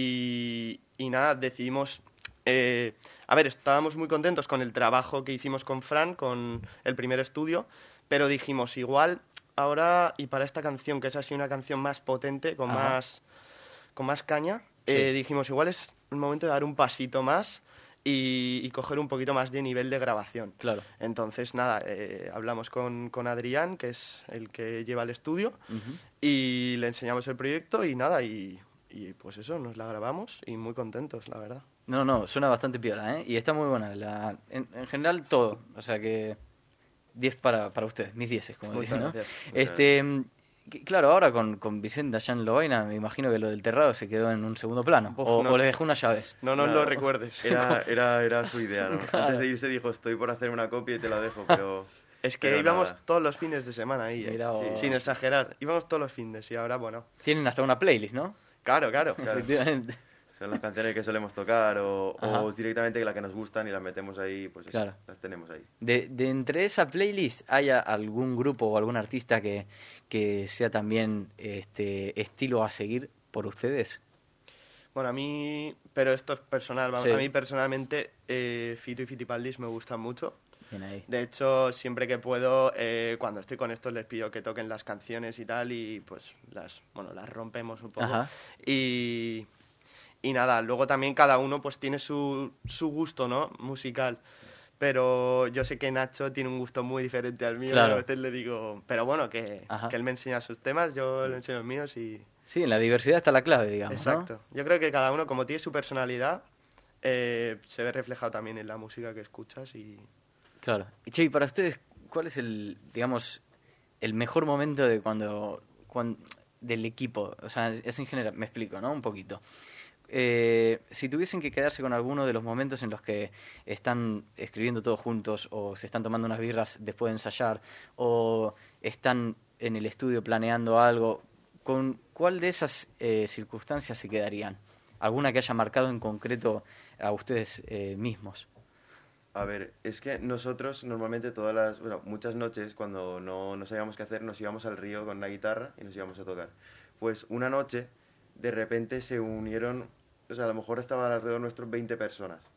Y, y nada, decidimos... eh, a ver, estábamos muy contentos con el trabajo que hicimos con Fran, con el primer estudio, pero dijimos, igual, ahora, y para esta canción, que es así una canción más potente, con, Ajá. más, con más caña, Sí. eh, dijimos, igual es el momento de dar un pasito más y, y coger un poquito más de nivel de grabación. Claro. Entonces, nada, eh, hablamos con, con Adrián, que es el que lleva el estudio, Ujú. y le enseñamos el proyecto y nada, y, y pues eso, nos la grabamos y muy contentos, la verdad. No, no, suena bastante piola, ¿eh? Y está muy buena. La, en, en general, todo. O sea que. diez para, para ustedes, mis dieces, como Muchas dicen, ¿no? gracias. Este, mm, que- claro, ahora con, con Vicente allá en Lovaina, me imagino que lo del terrado se quedó en un segundo plano. Uf, o, no. o les dejó unas llaves. No nos Claro. lo recuerdes. Era, era, era su idea, ¿no? Claro. Antes de irse dijo, estoy por hacer una copia y te la dejo, pero... Es que pero íbamos nada. todos los fines de semana ahí, eh. Mira Sí, vos. sin exagerar. Íbamos todos los fines y ahora, bueno, Tienen hasta una playlist, ¿no? claro, claro. Claro. Efectivamente. Son las canciones que solemos tocar o, Ajá. o directamente las que nos gustan y las metemos ahí, pues eso, Claro. las tenemos ahí. De, de entre esa playlist, ¿hay a- algún grupo o algún artista que, que sea también este estilo a seguir por ustedes? Bueno, a mí, pero esto es personal, vamos, Sí. a mí personalmente eh, Fito y Fitipaldis me gustan mucho. Bien ahí. De hecho, siempre que puedo, eh, cuando estoy con estos les pido que toquen las canciones y tal y pues las, bueno, las rompemos un poco. Ajá. Y, y nada, luego también cada uno pues tiene su, su gusto, ¿no? Musical. Pero yo sé que Nacho tiene un gusto muy diferente al mío. Claro. Y a veces le digo, pero bueno, que, Ajá. que él me enseña sus temas, yo le enseño los míos y... Sí, en la diversidad está la clave, digamos, ¿no? Exacto. Yo creo que cada uno, como tiene su personalidad, eh, se ve reflejado también en la música que escuchas y... Claro. Y che, y para ustedes, ¿cuál es el, digamos, el mejor momento de cuando, cuan- del equipo? O sea, es en general, me explico, ¿no? Un poquito. Eh, si tuviesen que quedarse con alguno de los momentos en los que están escribiendo todos juntos o se están tomando unas birras después de ensayar o están en el estudio planeando algo, ¿con cuál de esas eh, circunstancias se quedarían? ¿Alguna que haya marcado en concreto a ustedes eh, mismos? A ver, es que nosotros normalmente todas las, bueno, muchas noches cuando no, no sabíamos qué hacer nos íbamos al río con la guitarra y nos íbamos a tocar. Pues una noche de repente se unieron, o sea, a lo mejor estaban alrededor nuestros veinte personas.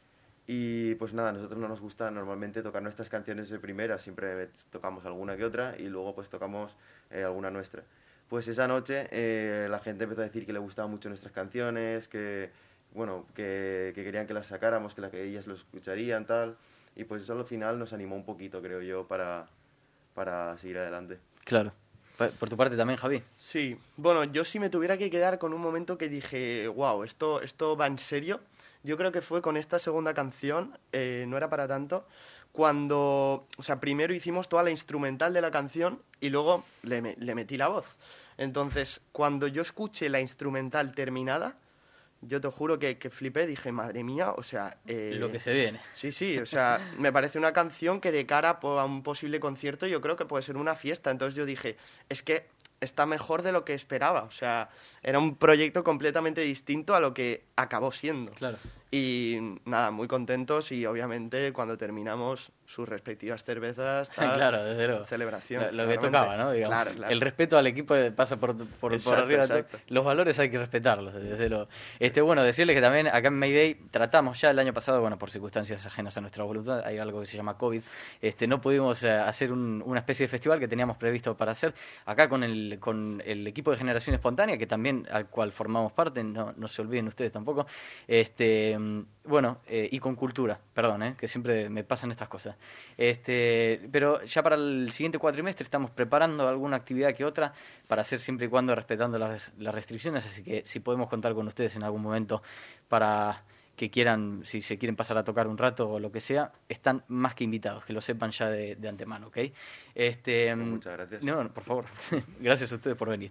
Y pues nada, a nosotros no nos gusta normalmente tocar nuestras canciones de primera, siempre tocamos alguna que otra y luego pues tocamos eh, alguna nuestra. Pues esa noche eh, la gente empezó a decir que le gustaban mucho nuestras canciones, que bueno, que, que querían que las sacáramos, que, la, que ellas lo escucharían, tal. Y pues eso al final nos animó un poquito, creo yo, para, para seguir adelante. Claro. Pa- Por tu parte también, Javi. Sí, bueno, yo si me tuviera que quedar con un momento que dije, wow, esto, esto va en serio, yo creo que fue con esta segunda canción, eh, no era para tanto, cuando, o sea, primero hicimos toda la instrumental de la canción y luego le, me- le metí la voz. Entonces, cuando yo escuché la instrumental terminada, yo te juro que, que flipé, dije, madre mía, o sea... eh, Lo que se viene. Sí, sí, o sea, me parece una canción que de cara po- a un posible concierto yo creo que puede ser una fiesta. Entonces yo dije, es que está mejor de lo que esperaba. O sea, era un proyecto completamente distinto a lo que acabó siendo. Claro. Y nada, muy contentos y obviamente cuando terminamos sus respectivas cervezas, tal, Claro, desde luego. celebración. Lo, lo que claramente. tocaba, ¿no? Digamos. Claro, claro. El respeto al equipo pasa por, por, por Exacto, arriba. de todo. exacto. Los valores hay que respetarlos, desde luego. Este, bueno, decirles que también acá en Mayday tratamos ya el año pasado, bueno, por circunstancias ajenas a nuestra voluntad, hay algo que se llama COVID, este, no pudimos eh, hacer un- una especie de festival que teníamos previsto para hacer acá con el, con el equipo de Generación Espontánea, que también al cual formamos parte, no, no se olviden ustedes tampoco. Este, mm, bueno, eh, y con cultura, perdón, eh, que siempre me pasan estas cosas. Este, pero ya para el siguiente cuatrimestre estamos preparando alguna actividad que otra para hacer siempre y cuando respetando las, las restricciones, así que si podemos contar con ustedes en algún momento para que quieran, si se quieren pasar a tocar un rato o lo que sea, están más que invitados, que lo sepan ya de, de antemano, ¿ok? Este, Muchas gracias. No, no, por favor. Gracias a ustedes por venir.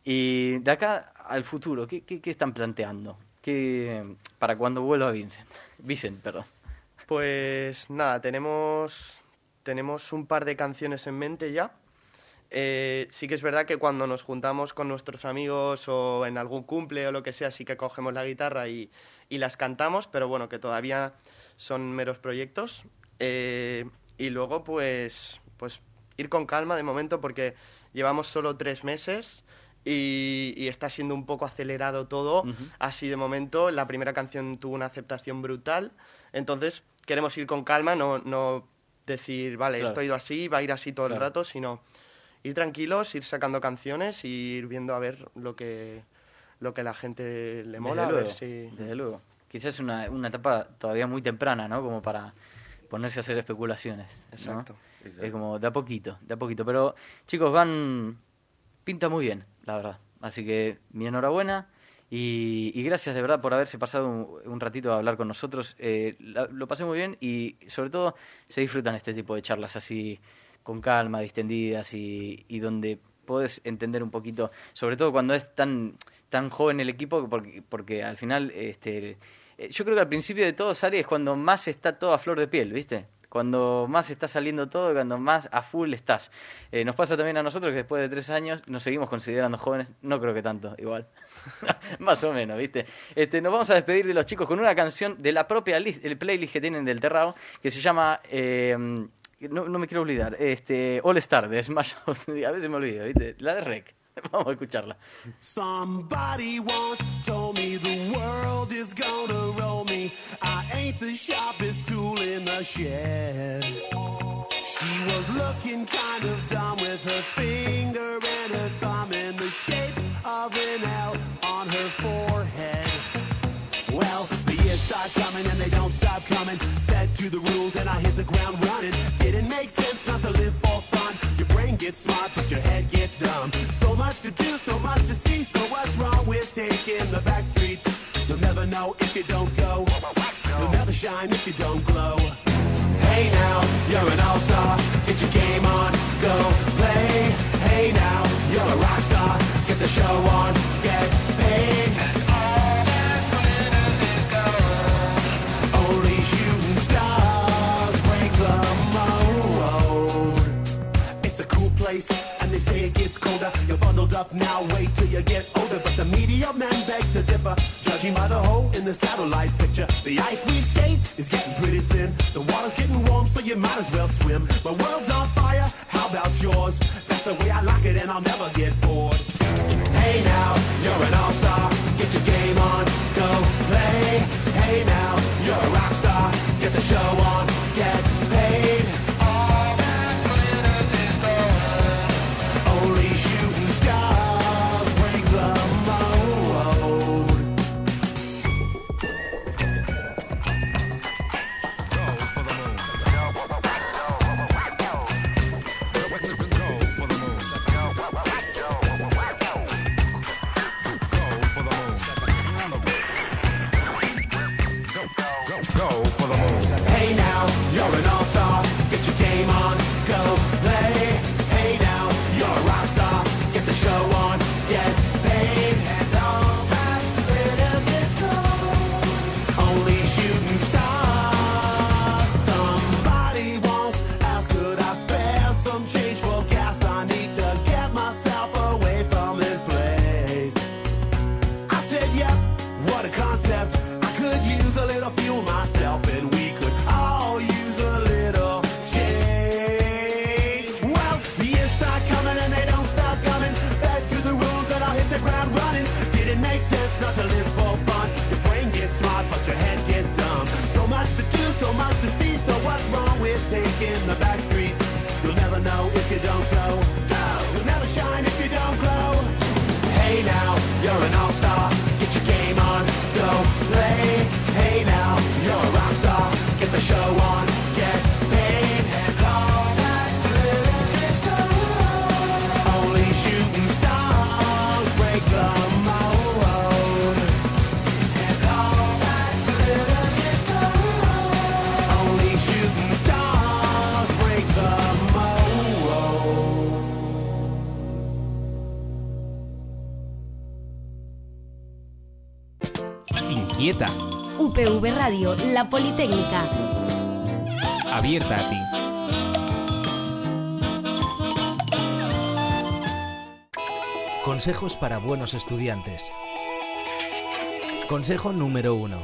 Y de acá al futuro, ¿qué, qué, qué están planteando? ¿Qué, para cuando vuelva Vincent? Vicent, perdón. Pues nada, tenemos, tenemos un par de canciones en mente ya. Eh, sí que es verdad que cuando nos juntamos con nuestros amigos o en algún cumple o lo que sea, sí que cogemos la guitarra y, y las cantamos, pero bueno, que todavía son meros proyectos. Eh, y luego pues, pues ir con calma de momento porque llevamos solo tres meses y, y está siendo un poco acelerado todo. Uh-huh. Así de momento la primera canción tuvo una aceptación brutal, entonces queremos ir con calma, no, no decir, vale, claro, esto ha ido así, va a ir así todo, claro, el rato, sino ir tranquilos, ir sacando canciones y ir viendo a ver lo que lo que la gente le mola. Desde a luego, ver si... desde luego. Quizás es una, una etapa todavía muy temprana, ¿no? Como para ponerse a hacer especulaciones, ¿no? Exacto. Exacto. Es como de a poquito, de a poquito. Pero, chicos, van... pinta muy bien, la verdad. Así que mi enhorabuena y, y gracias de verdad por haberse pasado un, un ratito a hablar con nosotros. Eh, la, lo pasé muy bien y sobre todo se disfrutan este tipo de charlas así con calma, distendidas y, y donde podés entender un poquito, sobre todo cuando es tan tan joven el equipo, porque, porque al final, este, yo creo que al principio de todo, Sari, es cuando más está todo a flor de piel, ¿viste? Cuando más está saliendo todo, cuando más a full estás. Eh, nos pasa también a nosotros que después de tres años nos seguimos considerando jóvenes, no creo que tanto, igual, más o menos, ¿viste? Este, nos vamos a despedir de los chicos con una canción de la propia list, el playlist que tienen del Terrao, que se llama... Eh, No, no me quiero olvidar, este, All Star de Smash Mouth. A veces me olvido, ¿viste? La de Rec. Vamos a escucharla. Somebody once told me the world is gonna roll me. I ain't the sharpest tool in the shed. She was looking kind of dumb with her finger and her thumb in the shape of an L on her forehead. Well, the years start coming and they don't stop coming. Fed to the rules and I hit the ground running. Didn't make sense not to live for fun. Your brain gets smart but your head gets dumb. So much to do, so much to see. So what's wrong with taking the back streets? You'll never know if you don't go. You'll never shine if you don't glow. Hey now, you're an all-star. Get your game on, go play. Hey now, you're a rock star. Get the show on, get paid. And they say it gets colder. You're bundled up now, wait till you get older. But the media men beg to differ, judging by the hole in the satellite picture. The ice we skate is getting pretty thin. The water's getting warm, so you might as well swim. My world's on fire, how about yours? That's the way I like it and I'll never get bored. Hey now, you're an all-star. Get your game on, go play. Hey now, you're a rock star. Get the show on, get paid. You're an all-star, get your game on, go Quieta. U P V Radio, la Politécnica. Abierta a ti. Consejos para buenos estudiantes. Consejo número uno.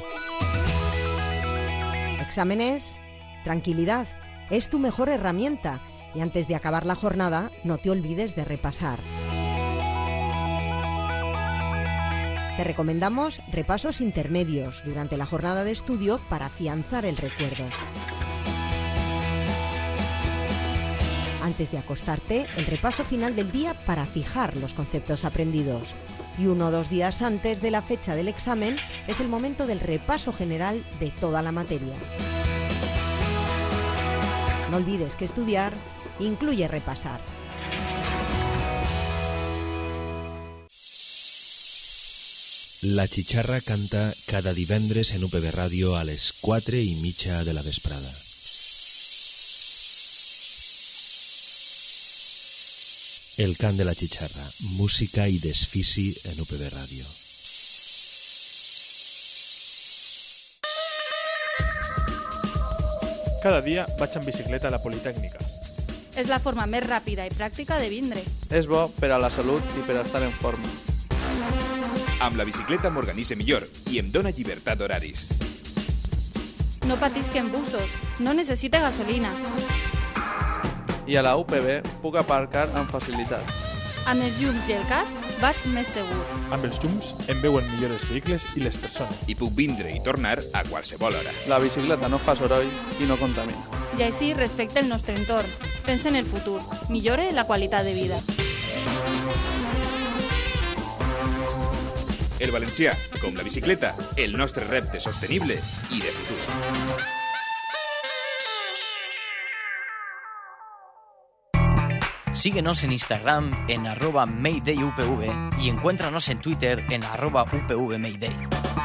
Exámenes, tranquilidad, es tu mejor herramienta y antes de acabar la jornada no te olvides de repasar. Te recomendamos repasos intermedios durante la jornada de estudio para afianzar el recuerdo. Antes de acostarte, el repaso final del día para fijar los conceptos aprendidos. Y uno o dos días antes de la fecha del examen es el momento del repaso general de toda la materia. No olvides que estudiar incluye repasar. La Chicharra canta cada divendres en U P V Ràdio a les quatre i mitja de la vesprada. El cant de la Chicharra, música i desfici en U P V Ràdio. Cada dia vaig en bicicleta a la Politécnica. És la forma més ràpida i pràctica de vindre. És bo per a la salut i per a estar en forma. Amb la bicicleta m'organitze millor i em dóna llibertat d'horaris. No patisquen busos, no necessita gasolina. I a la U P V puc aparcar amb facilitat. Amb els llums i el casc vaig més segur. Amb els llums em veuen millor els vehicles i les persones. I puc vindre i tornar a qualsevol hora. La bicicleta no fa soroll i no contamina. I així respecta el nostre entorn. Pensa en el futur. Millore la qualitat de vida. El valencià, com la bicicleta, el nostre repte sostenible i de futur. Síguenos en Instagram en arroba maydayupv y encuéntranos en Twitter en arroba upvmayday.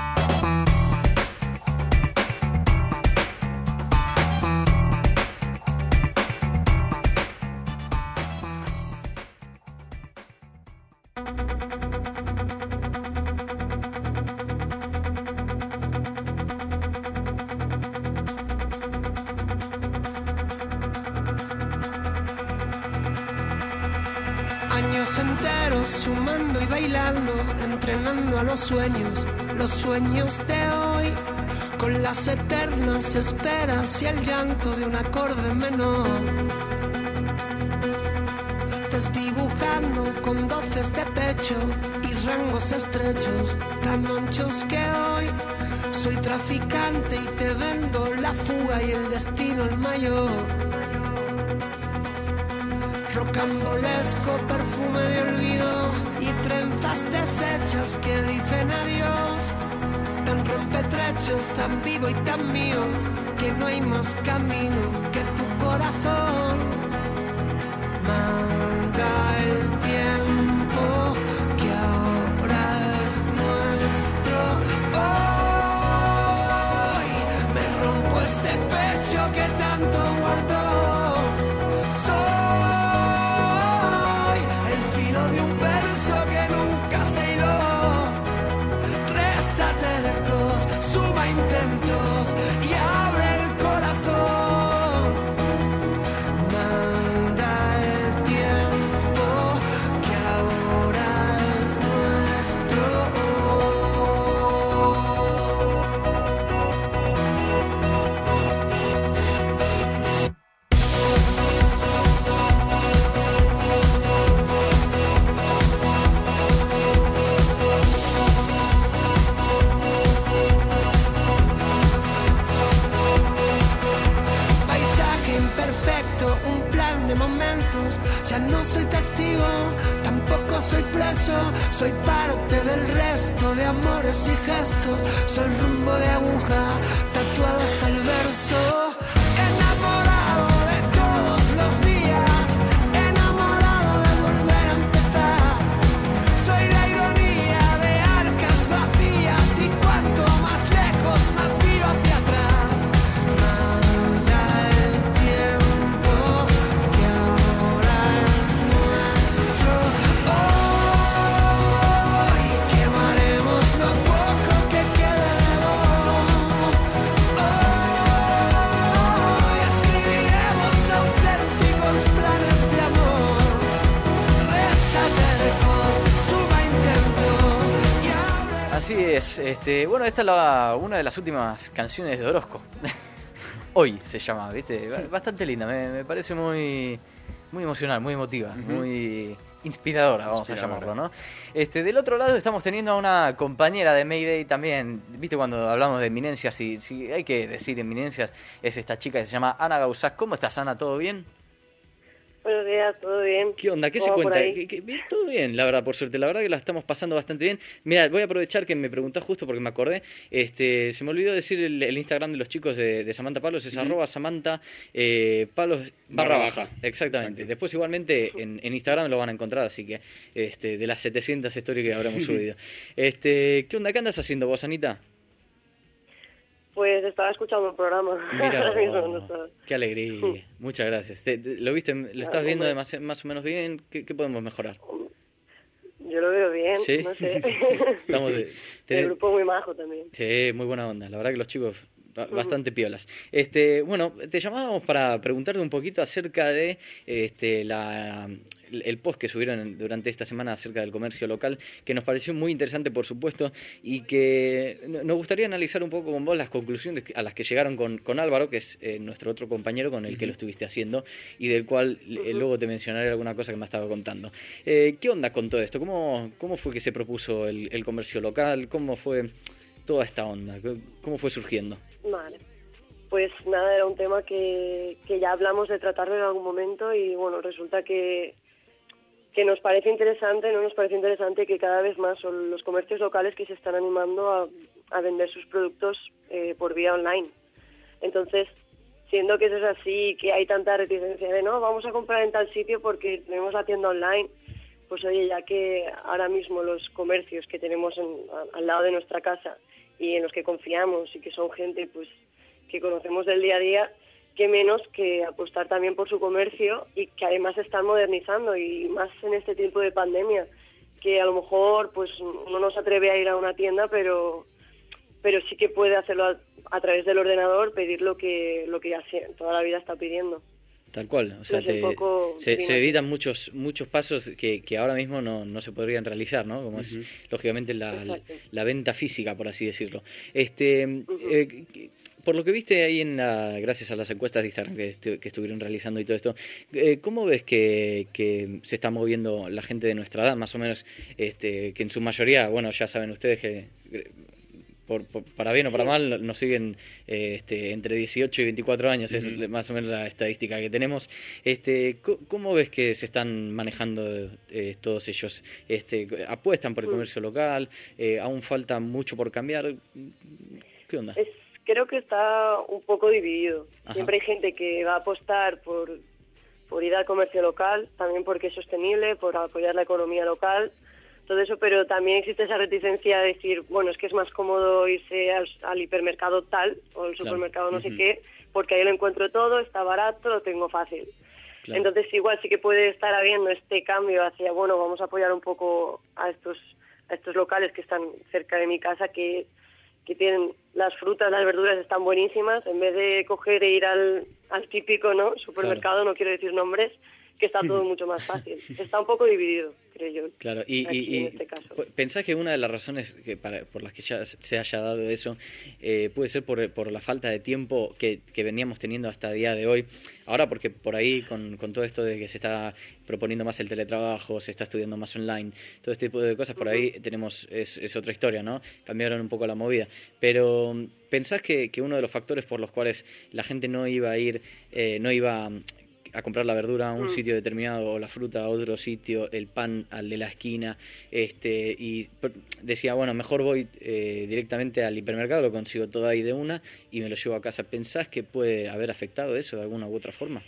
Años enteros sumando y bailando, entrenando a los sueños, los sueños de hoy, con las eternas esperas y el llanto de un acorde menor. Desdibujando con doces de pecho y rangos estrechos, tan anchos que hoy soy traficante y te vendo la fuga y el destino el mayor. Rocambolesco perfume de olvido y trenzas deshechas que dicen adiós. Tan rompetrechos, tan vivo y tan mío, que no hay más camino que tu corazón. Manda el tiempo que ahora es nuestro. Hoy me rompo este pecho que tanto guardó. Intentos y abre el corazón. Manda el tiempo que ahora es nuestro. De momentos, ya no soy testigo, tampoco soy preso, soy parte del resto de amores y gestos, soy rumbo de aguja, tatuado hasta el verso, enamorado de todos los días, enamorado de volver a empezar, soy la ironía de arcas vacías y cuanto más lejos, más miro hacia atrás. Quemaremos lo poco que quede de Así es. Este, bueno, esta es la, una de las últimas canciones de Orozco. Hoy se llama, ¿viste? Bastante linda, me, me parece muy, muy emocional, muy emotiva, uh-huh. muy inspiradora, vamos Inspiradora. a llamarlo, ¿no? Este, del otro lado estamos teniendo a una compañera de Mayday también, ¿viste? Cuando hablamos de eminencias, si, si hay que decir eminencias, es esta chica que se llama Ana Gauzak. ¿Cómo estás, Ana? ¿Todo bien? Buenos días, ¿todo bien? ¿Qué onda? ¿Qué se cuenta? ¿Qué, qué, bien, todo bien, la verdad, por suerte. La verdad que la estamos pasando bastante bien. Mira, voy a aprovechar que me preguntás justo porque me acordé. Este, se me olvidó decir el, el Instagram de los chicos de, de Samantha Palos. Es uh-huh. arroba Samantha eh, Palos barra baja. baja. Exactamente. Exacto. Después igualmente en, en Instagram lo van a encontrar, así que este, de las setecientas stories que habremos subido. Este, ¿qué onda? ¿Qué andas haciendo vos, Anita? Pues estaba escuchando un programa. Mira, oh, qué alegría. Muchas gracias. ¿Te, te, ¿Lo viste? ¿Lo estás viendo de más, más o menos bien? ¿Qué, ¿Qué podemos mejorar? Yo lo veo bien, ¿Sí? no sé. Estamos, eh, tenés... El grupo muy majo también. Sí, muy buena onda. La verdad que los chicos bastante piolas. Este, bueno, te llamábamos para preguntarte un poquito acerca de este, la, el post que subieron durante esta semana acerca del comercio local, que nos pareció muy interesante, por supuesto, y que nos gustaría analizar un poco con vos las conclusiones a las que llegaron con, con Álvaro, que es eh, nuestro otro compañero con el uh-huh. que lo estuviste haciendo, y del cual uh-huh. eh, luego te mencionaré alguna cosa que me estaba contando. Eh, ¿Qué onda con todo esto? ¿Cómo, cómo fue que se propuso el, el comercio local? ¿Cómo fue toda esta onda? ¿Cómo fue surgiendo? Vale, pues nada, era un tema que, que ya hablamos de tratarlo en algún momento y bueno, resulta que, que nos parece interesante, no nos parece interesante que cada vez más son los comercios locales que se están animando a, a vender sus productos eh, por vía online. Entonces, siendo que eso es así, que hay tanta reticencia de no, vamos a comprar en tal sitio porque tenemos la tienda online, pues oye, ya que ahora mismo los comercios que tenemos en, a, al lado de nuestra casa y en los que confiamos y que son gente pues que conocemos del día a día, que menos que apostar también por su comercio y que además se están modernizando y más en este tiempo de pandemia, que a lo mejor pues uno no se atreve a ir a una tienda, pero pero sí que puede hacerlo a, a través del ordenador, pedir lo que lo que ya toda la vida está pidiendo. Tal cual, o sea, te, poco, se, se evitan muchos muchos pasos que, que ahora mismo no, no se podrían realizar, ¿no? Como uh-huh. es, lógicamente, la, la, la venta física, por así decirlo. Este, uh-huh. eh, por lo que viste ahí, en la, gracias a las encuestas de Instagram que, estu- que estuvieron realizando y todo esto, eh, ¿cómo ves que, que se está moviendo la gente de nuestra edad, más o menos, este, que en su mayoría, bueno, ya saben ustedes que... Por, por, para bien o para mal, nos siguen eh, este, entre dieciocho y veinticuatro años, uh-huh. es más o menos la estadística que tenemos. Este, ¿Cómo ves que se están manejando eh, todos ellos? Este, ¿Apuestan por el comercio local? Eh, ¿Aún falta mucho por cambiar? ¿Qué onda? Es, creo que está un poco dividido. Ajá. Siempre hay gente que va a apostar por, por ir al comercio local, también porque es sostenible, por apoyar la economía local, todo eso, pero también existe esa reticencia de decir, bueno, es que es más cómodo irse al, al hipermercado tal o al supermercado claro. no uh-huh. sé qué, porque ahí lo encuentro todo, está barato, lo tengo fácil. Claro. Entonces igual sí que puede estar habiendo este cambio hacia, bueno, vamos a apoyar un poco a estos a estos locales que están cerca de mi casa, que, que tienen las frutas, las verduras están buenísimas, en vez de coger e ir al, al típico no supermercado, claro. no quiero decir nombres, que está todo mucho más fácil. Está un poco dividido, creo yo. Claro, y, aquí, y, en este caso. ¿Pensás que una de las razones que para, por las que ya se haya dado eso eh, puede ser por, por la falta de tiempo que, que veníamos teniendo hasta el día de hoy? Ahora, porque por ahí, con, con todo esto de que se está proponiendo más el teletrabajo, se está estudiando más online, todo este tipo de cosas, por uh-huh. ahí tenemos, es, es otra historia, ¿no? Cambiaron un poco la movida. Pero, ¿pensás que, que uno de los factores por los cuales la gente no iba a ir, eh, no iba a... a comprar la verdura a un mm. sitio determinado o la fruta a otro sitio, el pan al de la esquina, este y decía, bueno, mejor voy eh, directamente al hipermercado, lo consigo todo ahí de una y me lo llevo a casa? ¿Pensás que puede haber afectado eso de alguna u otra forma?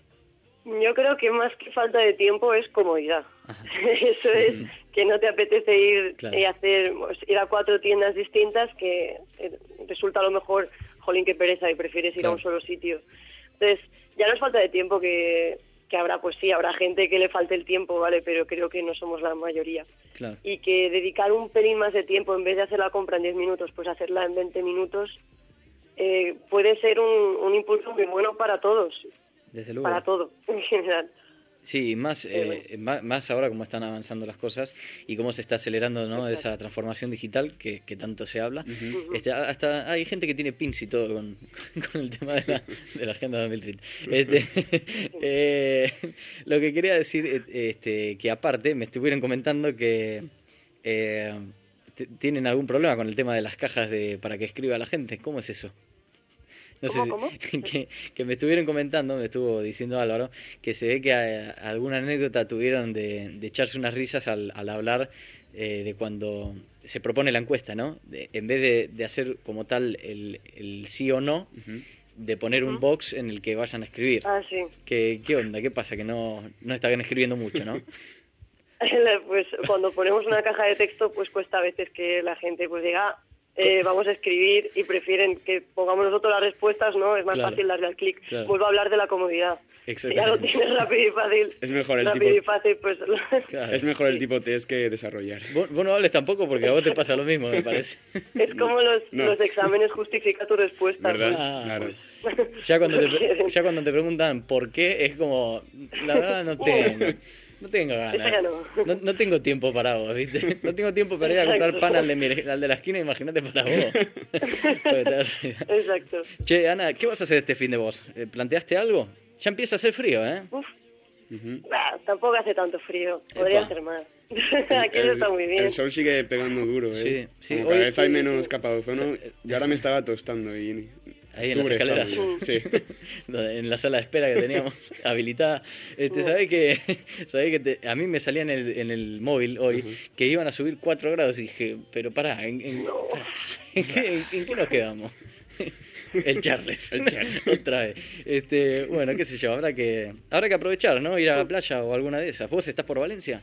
Yo creo que más que falta de tiempo es comodidad. Eso es, que no te apetece ir claro. y hacer pues, ir a cuatro tiendas distintas, que eh, resulta a lo mejor, jolín, qué pereza, y prefieres ir claro. a un solo sitio. Entonces, ya no es falta de tiempo, que, que habrá, pues sí, habrá gente que le falte el tiempo, ¿vale? Pero creo que no somos la mayoría. Claro. Y que dedicar un pelín más de tiempo, en vez de hacer la compra en diez minutos, pues hacerla en veinte minutos, eh, puede ser un, un impulso muy bueno para todos. Desde luego. Para todo, en general. Sí, más, eh, más, más ahora como están avanzando las cosas y cómo se está acelerando, ¿no? Esa transformación digital que, que tanto se habla. Uh-huh. Este, hasta hay gente que tiene pins y todo con, con el tema de la, de la Agenda dos mil treinta. Este, eh, lo que quería decir, este, que aparte me estuvieron comentando que eh, t- tienen algún problema con el tema de las cajas de para que escriba la gente. ¿Cómo es eso? No sé ¿Cómo, si, cómo? Que, que me estuvieron comentando, me estuvo diciendo Álvaro, que se ve que a, alguna anécdota tuvieron de, de echarse unas risas al, al hablar eh, de cuando se propone la encuesta, ¿no? De, en vez de, de hacer como tal el, el sí o no, uh-huh. de poner uh-huh. un box en el que vayan a escribir. Ah, sí. ¿Qué, qué onda? ¿Qué pasa? Que no, no estaban escribiendo mucho, ¿no? Pues cuando ponemos una caja de texto, pues cuesta a veces que la gente pues diga... Eh, vamos a escribir y prefieren que pongamos nosotros las respuestas, ¿no? Es más claro. fácil darle al clic. Claro. Vuelvo a hablar de la comodidad. Si ya lo tienes rápido y fácil. Es mejor el rápido tipo... y fácil, pues... Claro. Es mejor el tipo test que desarrollar. Vos, vos no hables tampoco porque a vos te pasa lo mismo, me parece. Es como los, no. los exámenes justifica tu respuesta. ¿Verdad? ¿no? Ah, claro. Ya cuando, te, ya cuando te preguntan por qué, es como... La verdad no tengo... No tengo ganas. No. No, no tengo tiempo para vos, ¿viste? No tengo tiempo para ir a comprar pan al de, mi, al de la esquina, imagínate para vos. Exacto. Che, Ana, ¿qué vas a hacer este fin de vos? ¿Planteaste algo? Ya empieza a hacer frío, ¿eh? Uf. Uh-huh. Nah, tampoco hace tanto frío. Podría Epa. hacer más. Aquí el, está muy bien. El sol sigue pegando duro, ¿eh? Sí, sí. Como cada Hoy, vez hay menos capa de ozono. O sea, yo ahora me estaba tostando y... Ahí en las escaleras, sí. En la sala de espera que teníamos habilitada. Este, ¿Sabés que, sabés que te, a mí me salía en el, en el móvil hoy uh-huh. que iban a subir cuatro grados y dije, pero pará, ¿en, en, no. pará, ¿en, qué, en, ¿en qué nos quedamos? El Charles, el Charles, otra vez. Este, bueno, qué sé yo, habrá que, habrá que aprovechar, ¿no? Ir a la playa o alguna de esas. ¿Vos estás por Valencia?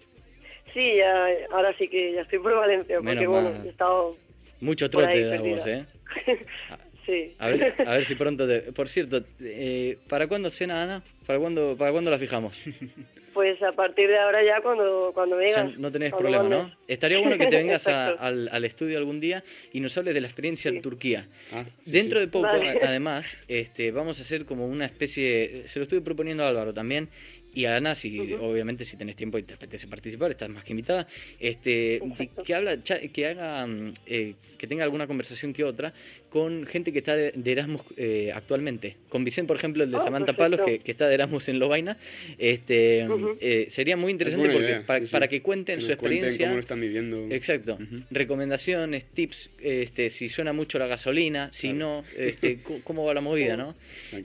Sí, ya, ahora sí que ya estoy por Valencia, porque Menos bueno, mal. he estado... Mucho trote da vos, ¿eh? Sí. A ver, a ver si pronto... Te... Por cierto, eh, ¿para cuándo cena, Ana? ¿Para cuándo, ¿Para cuándo la fijamos? Pues a partir de ahora ya cuando, cuando vengas. O sea, no tenés problema, mandes. ¿no? Estaría bueno que te vengas a, al, al estudio algún día y nos hables de la experiencia sí. en Turquía. Ah, sí, Dentro sí. de poco, vale. además, este, vamos a hacer como una especie... Se lo estoy proponiendo a Álvaro también. Y a Ana, si, uh-huh. obviamente, si tenés tiempo y te apetece participar, estás más que invitada, este, que habla, que haga, eh, que tenga alguna conversación que otra con gente que está de, de Erasmus eh, actualmente. Con Vicente, por ejemplo, el de oh, Samantha Palos, que, que está de Erasmus en Lovaina. Este, uh-huh. eh, sería muy interesante porque para, sí, sí. para que cuenten que su experiencia. Cuenten cómo lo están viviendo. Exacto. Uh-huh. Recomendaciones, tips, este, si suena mucho la gasolina, si claro. no, este, c- cómo va la movida, ¿no?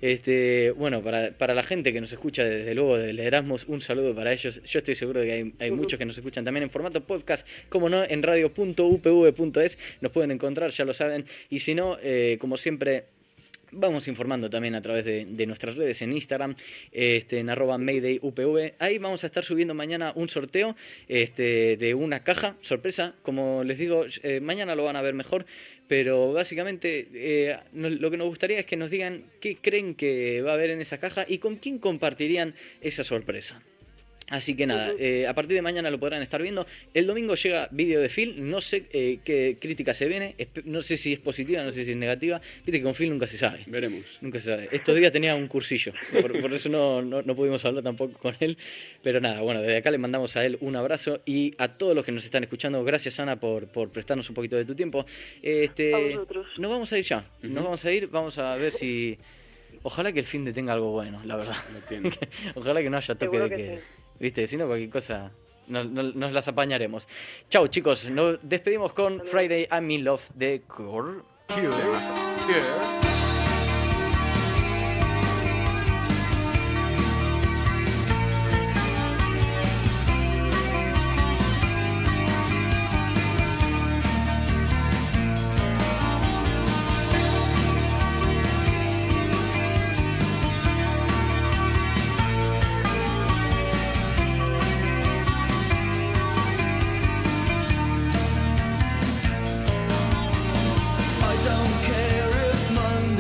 Este, bueno, para, para la gente que nos escucha desde luego del Erasmus, un saludo para ellos. Yo estoy seguro de que hay, hay uh-huh. muchos que nos escuchan también en formato podcast, como no, en radio punto u p v punto es. Nos pueden encontrar, ya lo saben. Y si no, eh, como siempre, vamos informando también a través de, de nuestras redes en Instagram, este, en arroba Mayday U P V. Ahí vamos a estar subiendo mañana un sorteo este, de una caja, sorpresa. Como les digo, eh, mañana lo van a ver mejor. Pero básicamente eh, no, lo que nos gustaría es que nos digan qué creen que va a haber en esa caja y con quién compartirían esa sorpresa. Así que nada, eh, a partir de mañana lo podrán estar viendo. El domingo llega vídeo de Phil, no sé eh, qué crítica se viene, no sé si es positiva, no sé si es negativa. Viste que con Phil nunca se sabe. Veremos. Nunca se sabe. Estos días tenía un cursillo, por, por eso no, no, no pudimos hablar tampoco con él. Pero nada, bueno, desde acá le mandamos a él un abrazo y a todos los que nos están escuchando. Gracias, Ana, por, por prestarnos un poquito de tu tiempo. Este, a vosotros. Nos vamos a ir ya, uh-huh. nos vamos a ir, vamos a ver si... Ojalá que el fin de tenga algo bueno, la verdad. Ojalá que no haya toque Seguro de que queda. Sí. ¿Viste? Si no, cualquier cosa nos, nos, nos las apañaremos. Chao, chicos. Nos despedimos con Friday I'm in Love de Cure. Cure. I don't care if Monday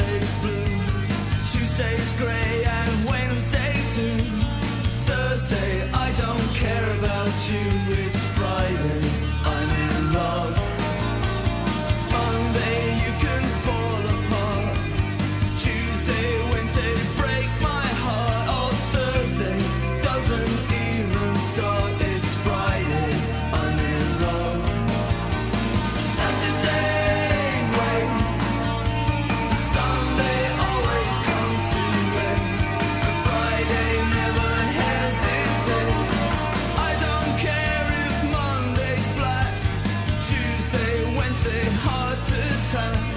casa.